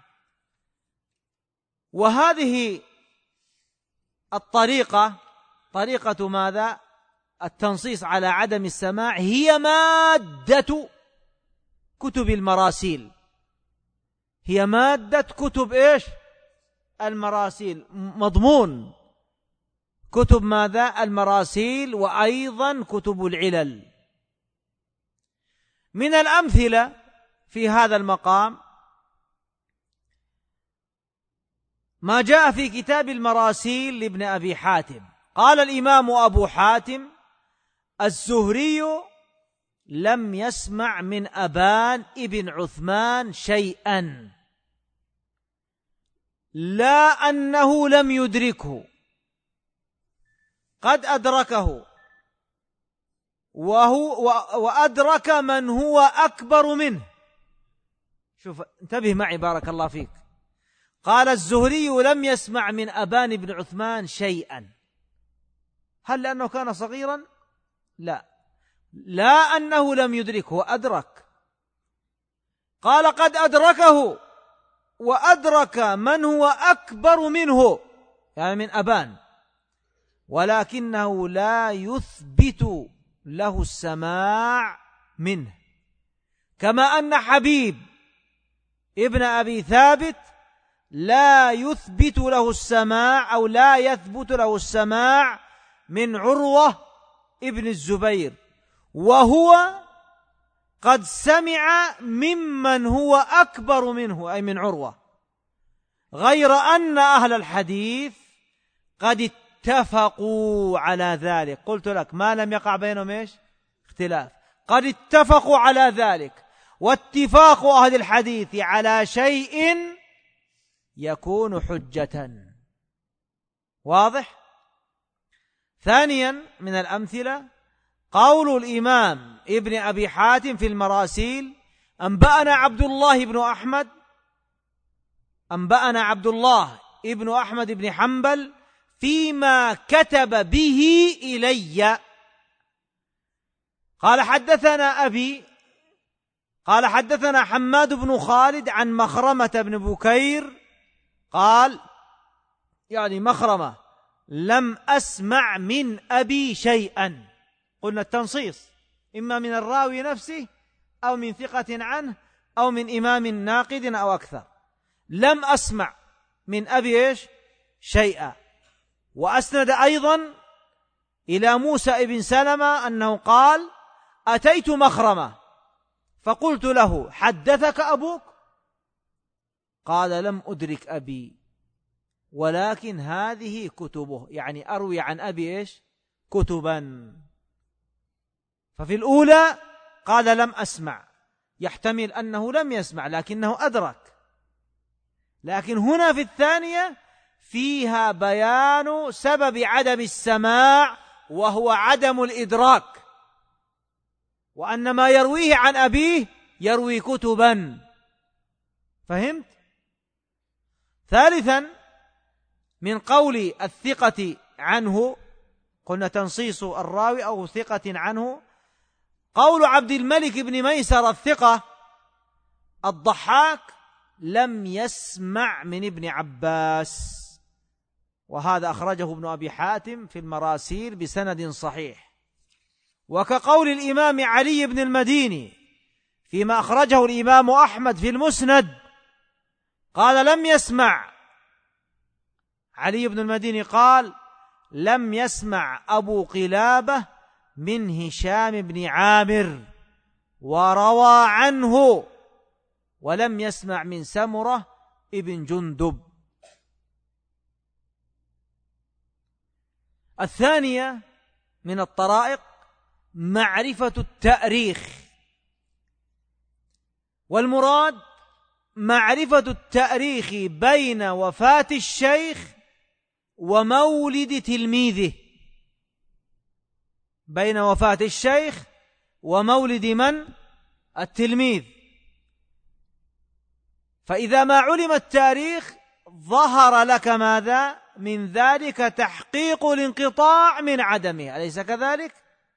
Speaker 2: وهذه الطريقة طريقة ماذا التنصيص على عدم السماع هي مادة كتب المراسيل، هي مادة كتب إيش المراسيل، مضمون كتب ماذا المراسيل وأيضا كتب العلل. من الأمثلة في هذا المقام ما جاء في كتاب المراسيل لابن أبي حاتم، قال الإمام أبو حاتم الزهري لم يسمع من أبان ابن عثمان شيئا، لا أنه لم يدركه، قد أدركه وهو وأدرك من هو أكبر منه. شوف انتبه معي بارك الله فيك، قال الزهري لم يسمع من أبان بن عثمان شيئا، هل لأنه كان صغيرا؟ لا، لا أنه لم يدركه، أدرك. قال قد أدركه وأدرك من هو أكبر منه يعني من أبان، ولكنه لا يثبت له السماع منه، كما أن حبيب ابن أبي ثابت لا يثبت له السماع أو لا يثبت له السماع من عروة ابن الزبير، وهو قد سمع ممن هو أكبر منه أي من عروة، غير أن أهل الحديث قد اتفقوا على ذلك. قلت لك ما لم يقع بينهم إيش اختلاف، قد اتفقوا على ذلك، واتفاق أهل الحديث على شيء يكون حجة. واضح؟ ثانيا من الأمثلة قول الإمام ابن أبي حاتم في المراسيل: أنبأنا عبد الله بن أحمد أنبأنا عبد الله ابن أحمد بن حنبل فيما كتب به إلي، قال حدثنا أبي قال حدثنا حماد بن خالد عن مخرمة بن بكير قال، يعني مخرمة: لم أسمع من أبي شيئا. قلنا التنصيص إما من الراوي نفسه أو من ثقة عنه أو من إمام ناقد أو أكثر. لم أسمع من أبي إيش شيئا. وأسند أيضا إلى موسى بن سلمة أنه قال: أتيت مخرمة فقلت له: حدثك أبوك؟ قال: لم أدرك أبي ولكن هذه كتبه، يعني أروي عن أبي إيش كتبا. ففي الأولى قال: لم أسمع، يحتمل أنه لم يسمع لكنه أدرك. لكن هنا في الثانية فيها بيان سبب عدم السماع، وهو عدم الإدراك، وأن ما يرويه عن أبيه يروي كتبا. فهمت؟ ثالثا من قول الثقة عنه، قلنا تنصيص الراوي أو ثقة عنه، قول عبد الملك بن ميسر الثقة: الضحاك لم يسمع من ابن عباس، وهذا أخرجه ابن أبي حاتم في المراسيل بسند صحيح. وكقول الإمام علي بن المديني فيما أخرجه الإمام أحمد في المسند، قال: لم يسمع علي بن المديني قال: لم يسمع أبو قلابة من هشام بن عامر وروى عنه، ولم يسمع من سمرة ابن جندب. الثانية من الطرائق معرفة التاريخ، والمراد معرفة التاريخ بين وفاة الشيخ ومولد تلميذه، بين وفاة الشيخ ومولد من؟ التلميذ. فإذا ما علم التاريخ ظهر لك ماذا من ذلك؟ تحقيق الانقطاع من عدمه، أليس كذلك؟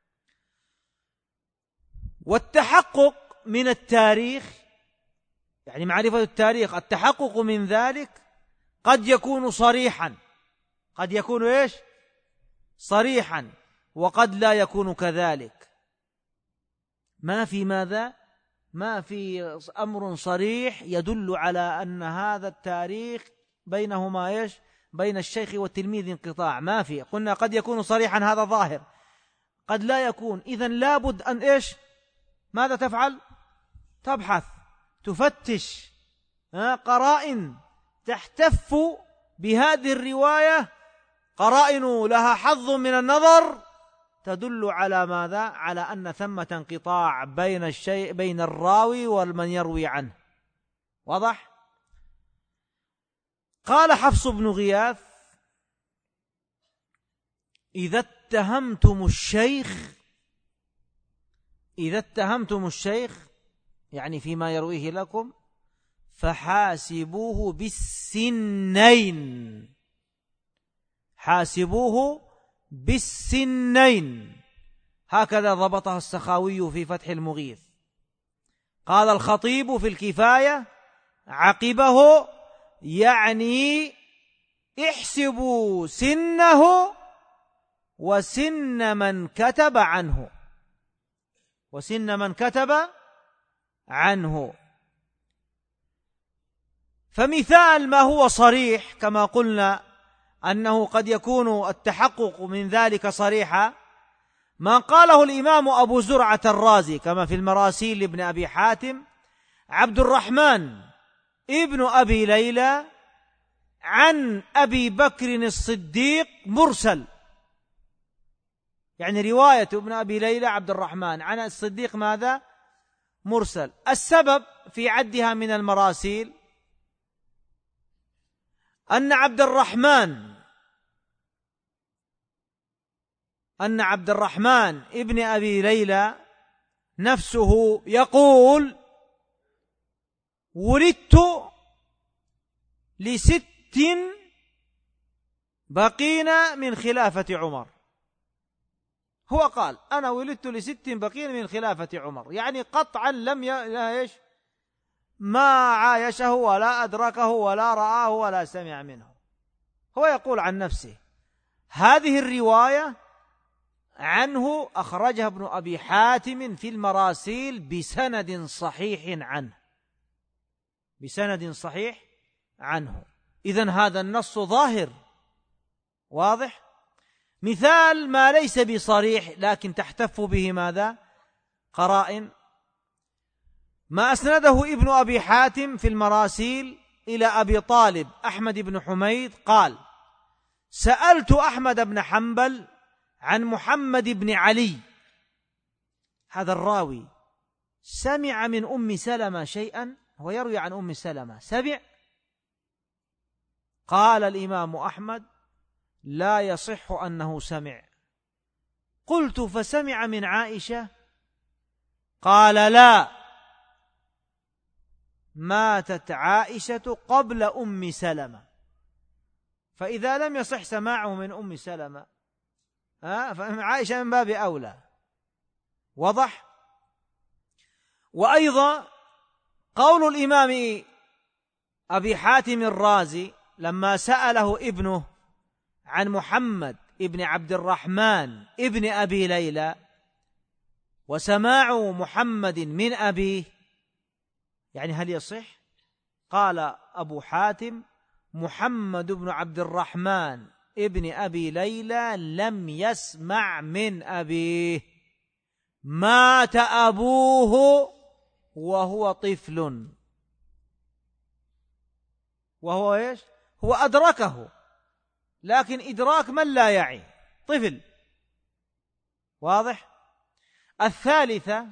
Speaker 2: والتحقق من التاريخ، يعني معرفة التاريخ، التحقق من ذلك قد يكون صريحا، قد يكون إيش؟ صريحا، وقد لا يكون كذلك. ما في ماذا؟ ما في أمر صريح يدل على أن هذا التاريخ بينهما إيش؟ بين الشيخ والتلميذ انقطاع، ما في. قلنا قد يكون صريحا، هذا ظاهر، قد لا يكون. إذن لابد أن إيش؟ ماذا تفعل؟ تبحث، تفتش قرائن تحتف بهذه الرواية، قرائن لها حظ من النظر تدل على ماذا؟ على أن ثمة انقطاع بين الشيء بين الراوي ومن يروي عنه. واضح؟ قال حفص بن غياث: إذا اتهمتم الشيخ إذا اتهمتم الشيخ يعني فيما يرويه لكم، فحاسبوه بالسنين، حاسبوه بالسنين، هكذا ضبطها السخاوي في فتح المغيث. قال الخطيب في الكفاية عقبه: يعني احسبوا سنه وسن من كتب عنه، وسن من كتب عنه. فمثال ما هو صريح كما قلنا أنه قد يكون التحقق من ذلك صريحا، ما قاله الإمام أبو زرعة الرازي كما في المراسيل لابن أبي حاتم: عبد الرحمن ابن أبي ليلى عن أبي بكر الصديق مرسل، يعني رواية ابن أبي ليلى عبد الرحمن عن الصديق ماذا؟ مرسل. السبب في عدها من المراسيل أن عبد الرحمن أن عبد الرحمن ابن أبي ليلى نفسه يقول: ولدت لست بقين من خلافة عمر. هو قال: أنا ولدت لست بقين من خلافة عمر، يعني قطعا لم ي... ما عايشه ولا أدركه ولا رآه ولا سمع منه. هو يقول عن نفسه. هذه الرواية عنه أخرجها ابن أبي حاتم في المراسيل بسند صحيح عنه بسند صحيح عنه. إذن هذا النص ظاهر واضح. مثال ما ليس بصريح لكن تحتف به ماذا؟ قرائن. ما أسنده ابن أبي حاتم في المراسيل إلى أبي طالب أحمد بن حميد قال: سألت أحمد بن حنبل عن محمد بن علي. هذا الراوي سمع من أم سلمة شيئا؟ هو يروي عن أم سلمة، سمع؟ قال الإمام أحمد: لا يصح أنه سمع. قلت: فسمع من عائشة؟ قال: لا، ماتت عائشة قبل أم سلمة. فإذا لم يصح سماعه من أم سلمة آه فعائشة من باب أولى. وضح. وأيضا قول الإمام أبي حاتم الرازي لما سأله ابنه عن محمد ابن عبد الرحمن ابن أبي ليلى وسماع محمد من أبيه، يعني هل يصح؟ قال أبو حاتم: محمد بن عبد الرحمن ابن أبي ليلى لم يسمع من أبيه، مات أبوه وهو طفل. وهو إيش؟ هو أدركه، لكن إدراك من لا يعي، طفل. واضح. الثالثة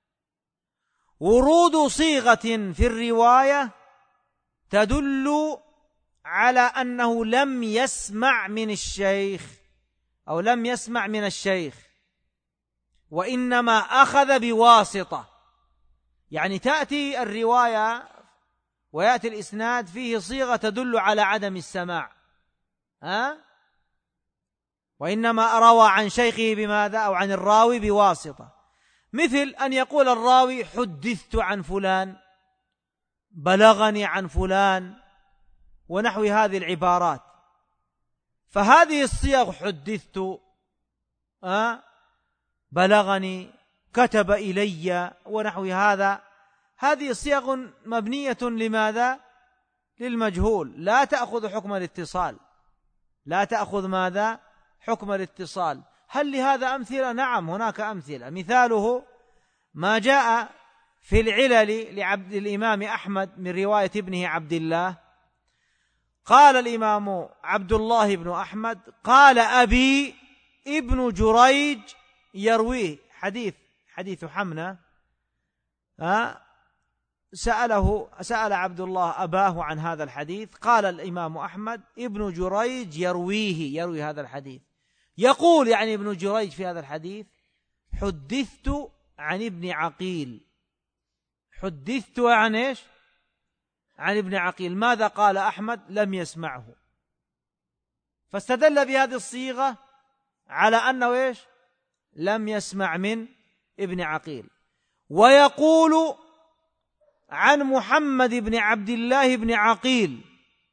Speaker 2: ورود صيغة في الرواية تدل على أنه لم يسمع من الشيخ أو لم يسمع من الشيخ وإنما أخذ بواسطة. يعني تأتي الرواية ويأتي الإسناد فيه صيغة تدل على عدم السماع، ها؟ وإنما روى عن شيخه بماذا؟ أو عن الراوي بواسطة، مثل أن يقول الراوي: حدثت عن فلان، بلغني عن فلان، ونحو هذه العبارات. فهذه الصيغ حدثت، أه؟ بلغني، كتب إلي، ونحو هذا، هذه صيغ مبنية لماذا؟ للمجهول، لا تأخذ حكم الاتصال، لا تأخذ ماذا؟ حكم الاتصال. هل لهذا أمثلة؟ نعم، هناك أمثلة. مثاله ما جاء في العلل لعبد الإمام أحمد من رواية ابنه عبد الله. قال الإمام عبد الله بن أحمد: قال أبي ابن جريج يرويه، حديث حديث حمنة، أه؟ سأله سأل عبد الله أباه عن هذا الحديث، قال الإمام أحمد: ابن جريج يرويه، يروي هذا الحديث. يقول يعني ابن جريج في هذا الحديث: حدثت عن ابن عقيل. حدثت عن إيش؟ عن ابن عقيل. ماذا قال أحمد؟ لم يسمعه. فاستدل بهذه الصيغة على أنه إيش؟ لم يسمع من ابن عقيل. ويقول عن محمد بن عبد الله بن عقيل،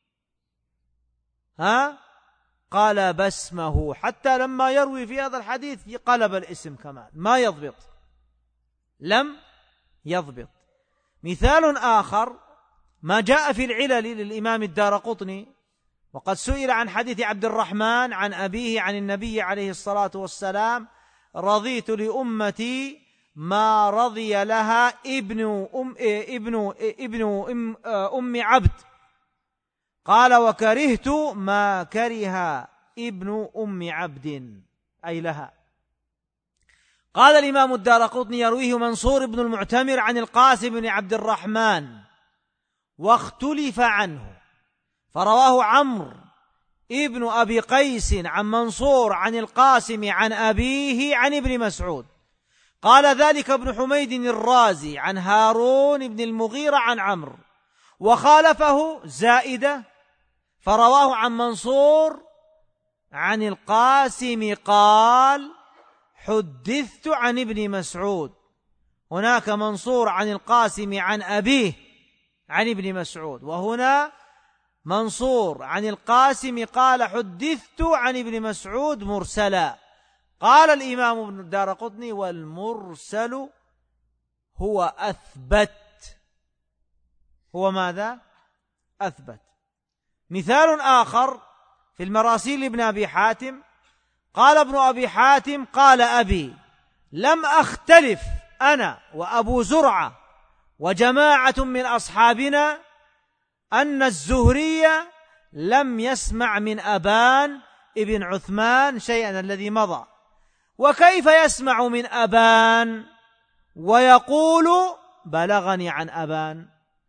Speaker 2: ها؟ قال باسمه، حتى لما يروي في هذا الحديث قلب الاسم كمان، ما يضبط، لم يضبط. مثال آخر ما جاء في العلل للإمام الدارقطني، وقد سئل عن حديث عبد الرحمن عن أبيه عن النبي عليه الصلاة والسلام: رضيت لأمتي ما رضي لها ابن أم, ابن ابن أم, أم عبد. قال: وكرهت ما كره ابن أم عبد، أي لها. قال الإمام الدارقطني: يرويه منصور بن المعتمر عن القاسم بن عبد الرحمن واختلف عنه، فرواه عمرو ابن أبي قيس عن منصور عن القاسم عن أبيه عن ابن مسعود. قال ذلك ابن حميد الرازي عن هارون بن المغيرة عن عمرو، وخالفه زائدة فرواه عن منصور عن القاسم قال: حدثت عن ابن مسعود. هناك منصور عن القاسم عن أبيه عن ابن مسعود، وهنا منصور عن القاسم قال: حدثت عن ابن مسعود مرسلا. قال الإمام ابن الدارقطني: والمرسل هو أثبت. هو ماذا؟ أثبت. مثال آخر في المراسيل ابن أبي حاتم: قال ابن أبي حاتم: قال أبي: لم أختلف أنا وأبو زرعة وجماعة من أصحابنا أن الزهري لم يسمع من أبان ابن عثمان شيئا الذي مضى، وكيف يسمع من أبان ويقول بلغني عن أبان،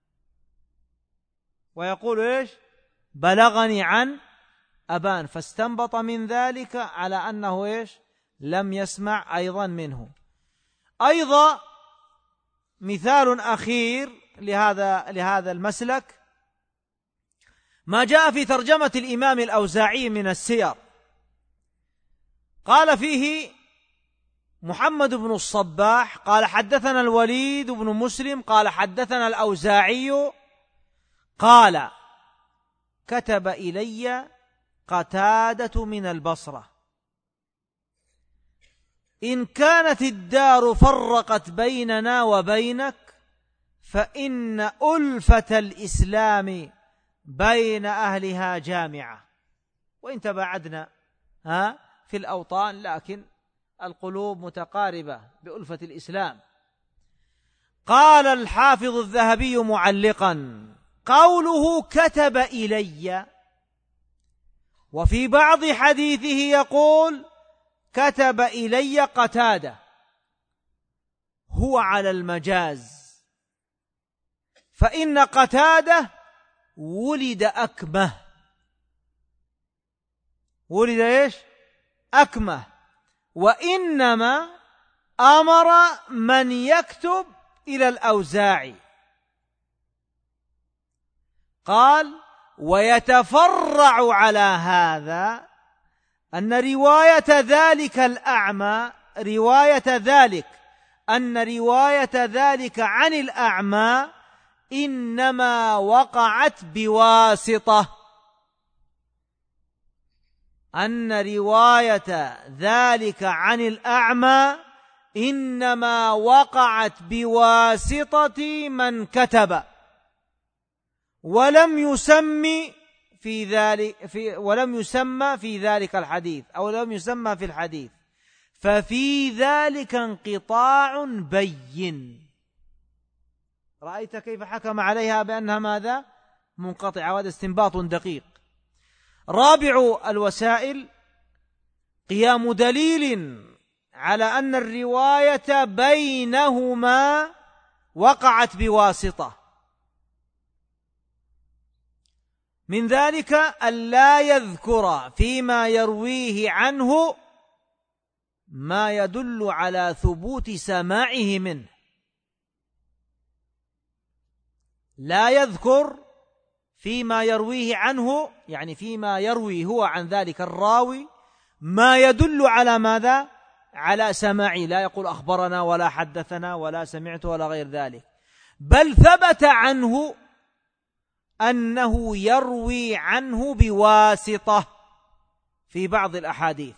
Speaker 2: ويقول إيش؟ بلغني عن أبان، فاستنبط من ذلك على أنه إيش؟ لم يسمع أيضا منه. أيضا مثال أخير لهذا لهذا المسلك ما جاء في ترجمة الإمام الأوزاعي من السير. قال فيه محمد بن الصباح قال: حدثنا الوليد بن مسلم قال: حدثنا الأوزاعي قال: كتب إلي قتادة من البصرة: إن كانت الدار فرقت بيننا وبينك فإن ألفة الإسلام بين أهلها جامعة، وإن تباعدنا ها في الأوطان لكن القلوب متقاربة بألفة الإسلام. قال الحافظ الذهبي معلقا: قوله كتب إلي، وفي بعض حديثه يقول كتب إلي قتادة، هو على المجاز، فإن قتادة ولد أكمه. ولد إيش؟ أكمه. وإنما أمر من يكتب إلى الأوزاعي. قال: ويتفرع على هذا أن رواية ذلك الأعمى رواية ذلك أن رواية ذلك عن الأعمى إنما وقعت بواسطة أن رواية ذلك عن الأعمى إنما وقعت بواسطة من كتب، ولم يسمي في ذلك في ولم يسمى في ذلك الحديث أو لم يسمى في الحديث، ففي ذلك انقطاع بين. رأيت كيف حكم عليها بأنها ماذا؟ منقطعة، وهذا استنباط دقيق. رابع الوسائل قيام دليل على أن الرواية بينهما وقعت بواسطة. من ذلك ألا يذكر فيما يرويه عنه ما يدل على ثبوت سماعه منه، لا يذكر فيما يرويه عنه، يعني فيما يروي هو عن ذلك الراوي ما يدل على ماذا؟ على سماعه، لا يقول أخبرنا ولا حدثنا ولا سمعت ولا غير ذلك، بل ثبت عنه أنه يروي عنه بواسطة في بعض الأحاديث.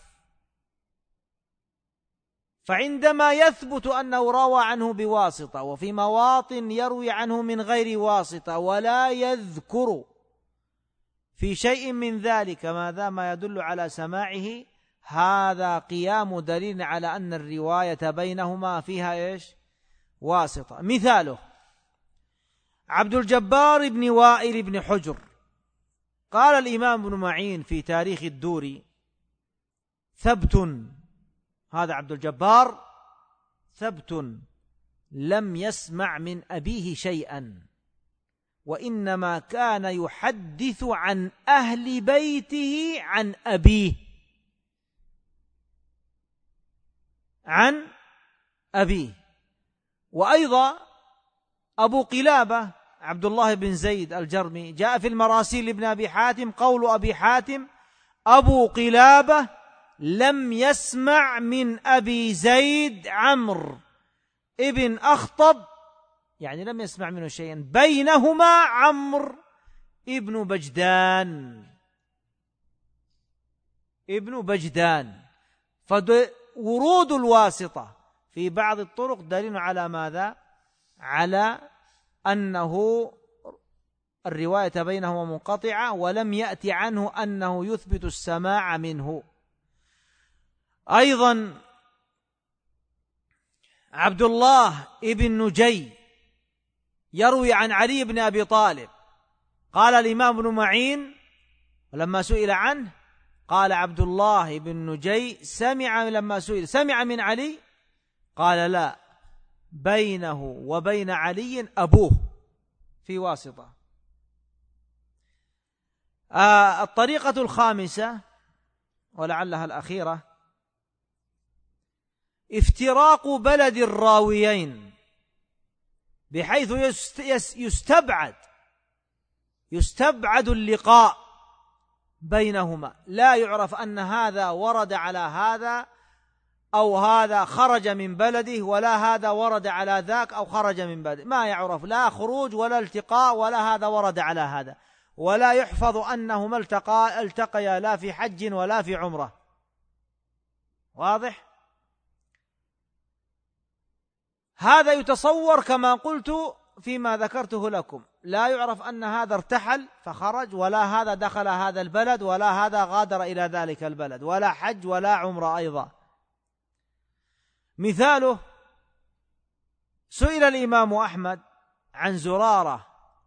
Speaker 2: فعندما يثبت أنه روى عنه بواسطة وفي مواطن يروي عنه من غير واسطة ولا يذكر في شيء من ذلك ماذا ما يدل على سماعه، هذا قيام دليل على أن الرواية بينهما فيها إيش؟ واسطة. مثاله عبد الجبار بن وائل بن حجر. قال الإمام ابن معين في تاريخ الدوري: ثبت، هذا عبد الجبار ثبت لم يسمع من أبيه شيئا، وإنما كان يحدث عن أهل بيته عن أبيه، عن أبيه. وأيضا أبو قلابة عبد الله بن زيد الجرمي جاء في المراسيل لابن أبي حاتم قول أبي حاتم: أبو قلابة لم يسمع من أبي زيد عمرو ابن أخطب، يعني لم يسمع منه شيئا، بينهما عمرو ابن بجدان ابن بجدان. فورود الواسطة في بعض الطرق دليل على ماذا؟ على أنه الرواية بينهما منقطعة، ولم يأتي عنه أنه يثبت السماع منه. أيضا عبد الله ابن نجي يروي عن علي بن أبي طالب قال الإمام ابن معين ولما سئل عنه قال عبد الله بن نجي سمع لما سئل سمع من علي قال لا، بينه وبين علي أبوه في واسطة. آه الطريقة الخامسة ولعلها الأخيرة افتراق بلد الراويين، بحيث يستبعد يستبعد اللقاء بينهما، لا يعرف أن هذا ورد على هذا أو هذا خرج من بلده، ولا هذا ورد على ذاك أو خرج من بلده، ما يعرف لا خروج ولا التقاء، ولا هذا ورد على هذا، ولا يحفظ أنهما التقى التقيا لا في حج ولا في عمرة. واضح؟ هذا يتصور كما قلت فيما ذكرته لكم، لا يعرف أن هذا ارتحل فخرج، ولا هذا دخل هذا البلد، ولا هذا غادر إلى ذلك البلد، ولا حج ولا عمرة أيضا. مثاله سئل الإمام أحمد عن زرارة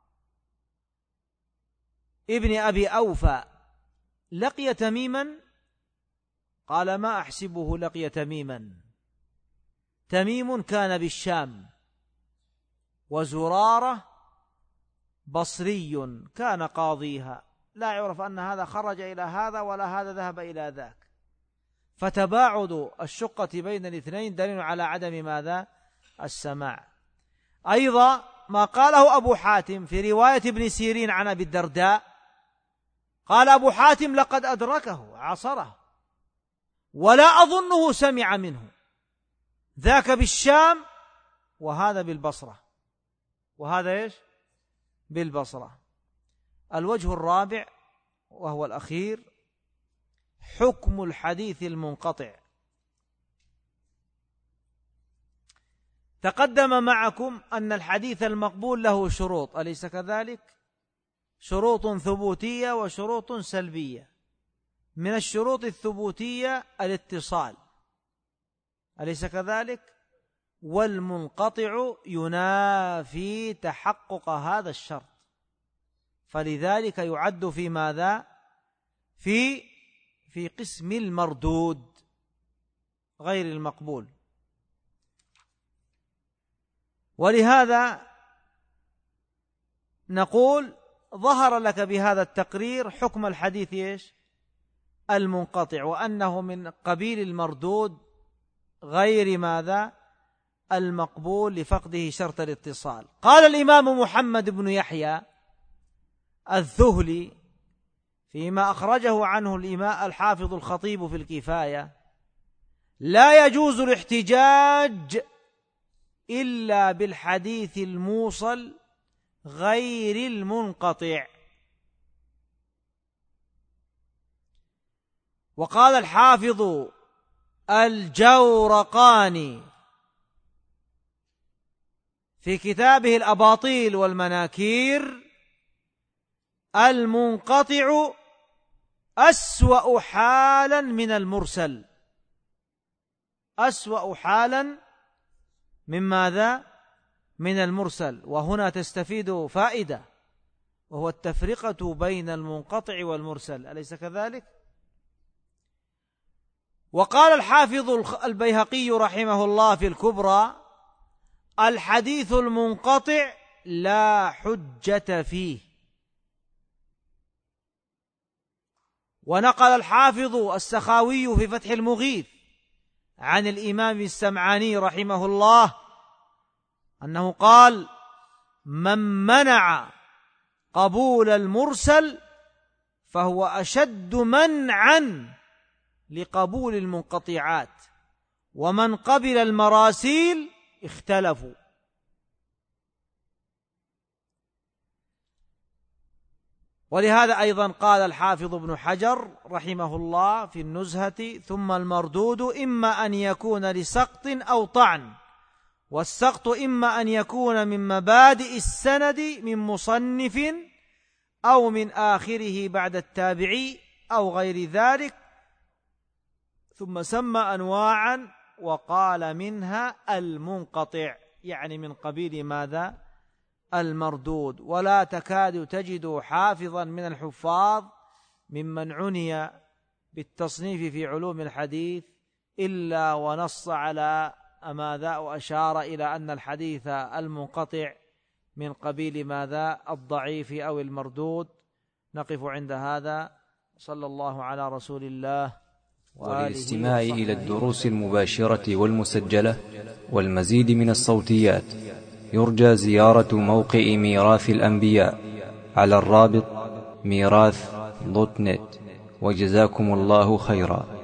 Speaker 2: ابن أبي أوفى لقي تميما؟ قال ما أحسبه لقي تميما، تميم كان بالشام، وزرارة بصري كان قاضيها، لا يعرف أن هذا خرج إلى هذا ولا هذا ذهب إلى ذاك. فتباعد الشقة بين الاثنين دليل على عدم ماذا؟ السماع. أيضا ما قاله أبو حاتم في رواية ابن سيرين عن أبي الدرداء، قال أبو حاتم لقد أدركه عصره ولا أظنه سمع منه، ذاك بالشام وهذا بالبصرة، وهذا إيش؟ بالبصرة. الوجه الرابع وهو الأخير حكم الحديث المنقطع. تقدم معكم أن الحديث المقبول له شروط، أليس كذلك؟ شروط ثبوتية وشروط سلبية. من الشروط الثبوتية الاتصال، أليس كذلك؟ والمنقطع ينافي تحقق هذا الشرط، فلذلك يعد في ماذا؟ في في قسم المردود غير المقبول. ولهذا نقول ظهر لك بهذا التقرير حكم الحديث إيش؟ المنقطع، وأنه من قبيل المردود غير ماذا؟ المقبول لفقده شرط الاتصال. قال الإمام محمد بن يحيى الذهلي فيما أخرجه عنه الإمام الحافظ الخطيب في الكفاية: لا يجوز الاحتجاج إلا بالحديث الموصل غير المنقطع. وقال الحافظ الجورقاني في كتابه الأباطيل والمناكير: المنقطع أسوأ حالا من المرسل. أسوأ حالا من ماذا؟ من المرسل. وهنا تستفيد فائدة، وهو التفرقة بين المنقطع والمرسل، أليس كذلك؟ وقال الحافظ البيهقي رحمه الله في الكبرى: الحديث المنقطع لا حجة فيه. ونقل الحافظ السخاوي في فتح المغيث عن الإمام السمعاني رحمه الله أنه قال: من منع قبول المرسل فهو أشد منعا لقبول المنقطعات، ومن قبل المراسيل اختلفوا. ولهذا أيضا قال الحافظ ابن حجر رحمه الله في النزهة: ثم المردود إما أن يكون لسقط أو طعن، والسقط إما أن يكون من مبادئ السند من مصنف أو من آخره بعد التابعي أو غير ذلك. ثم سمى أنواعا وقال منها المنقطع، يعني من قبيل ماذا؟ المردود. ولا تكاد تجد حافظا من الحفاظ ممن عني بالتصنيف في علوم الحديث إلا ونص على ماذا وأشار إلى أن الحديث المنقطع من قبيل ماذا؟ الضعيف أو المردود. نقف عند هذا. صلى الله على رسول الله.
Speaker 1: وللاستماع إلى الدروس المباشرة والمسجلة والمزيد من الصوتيات يرجى زيارة موقع ميراث الأنبياء على الرابط ميراث دوت نت. وجزاكم الله خيرا.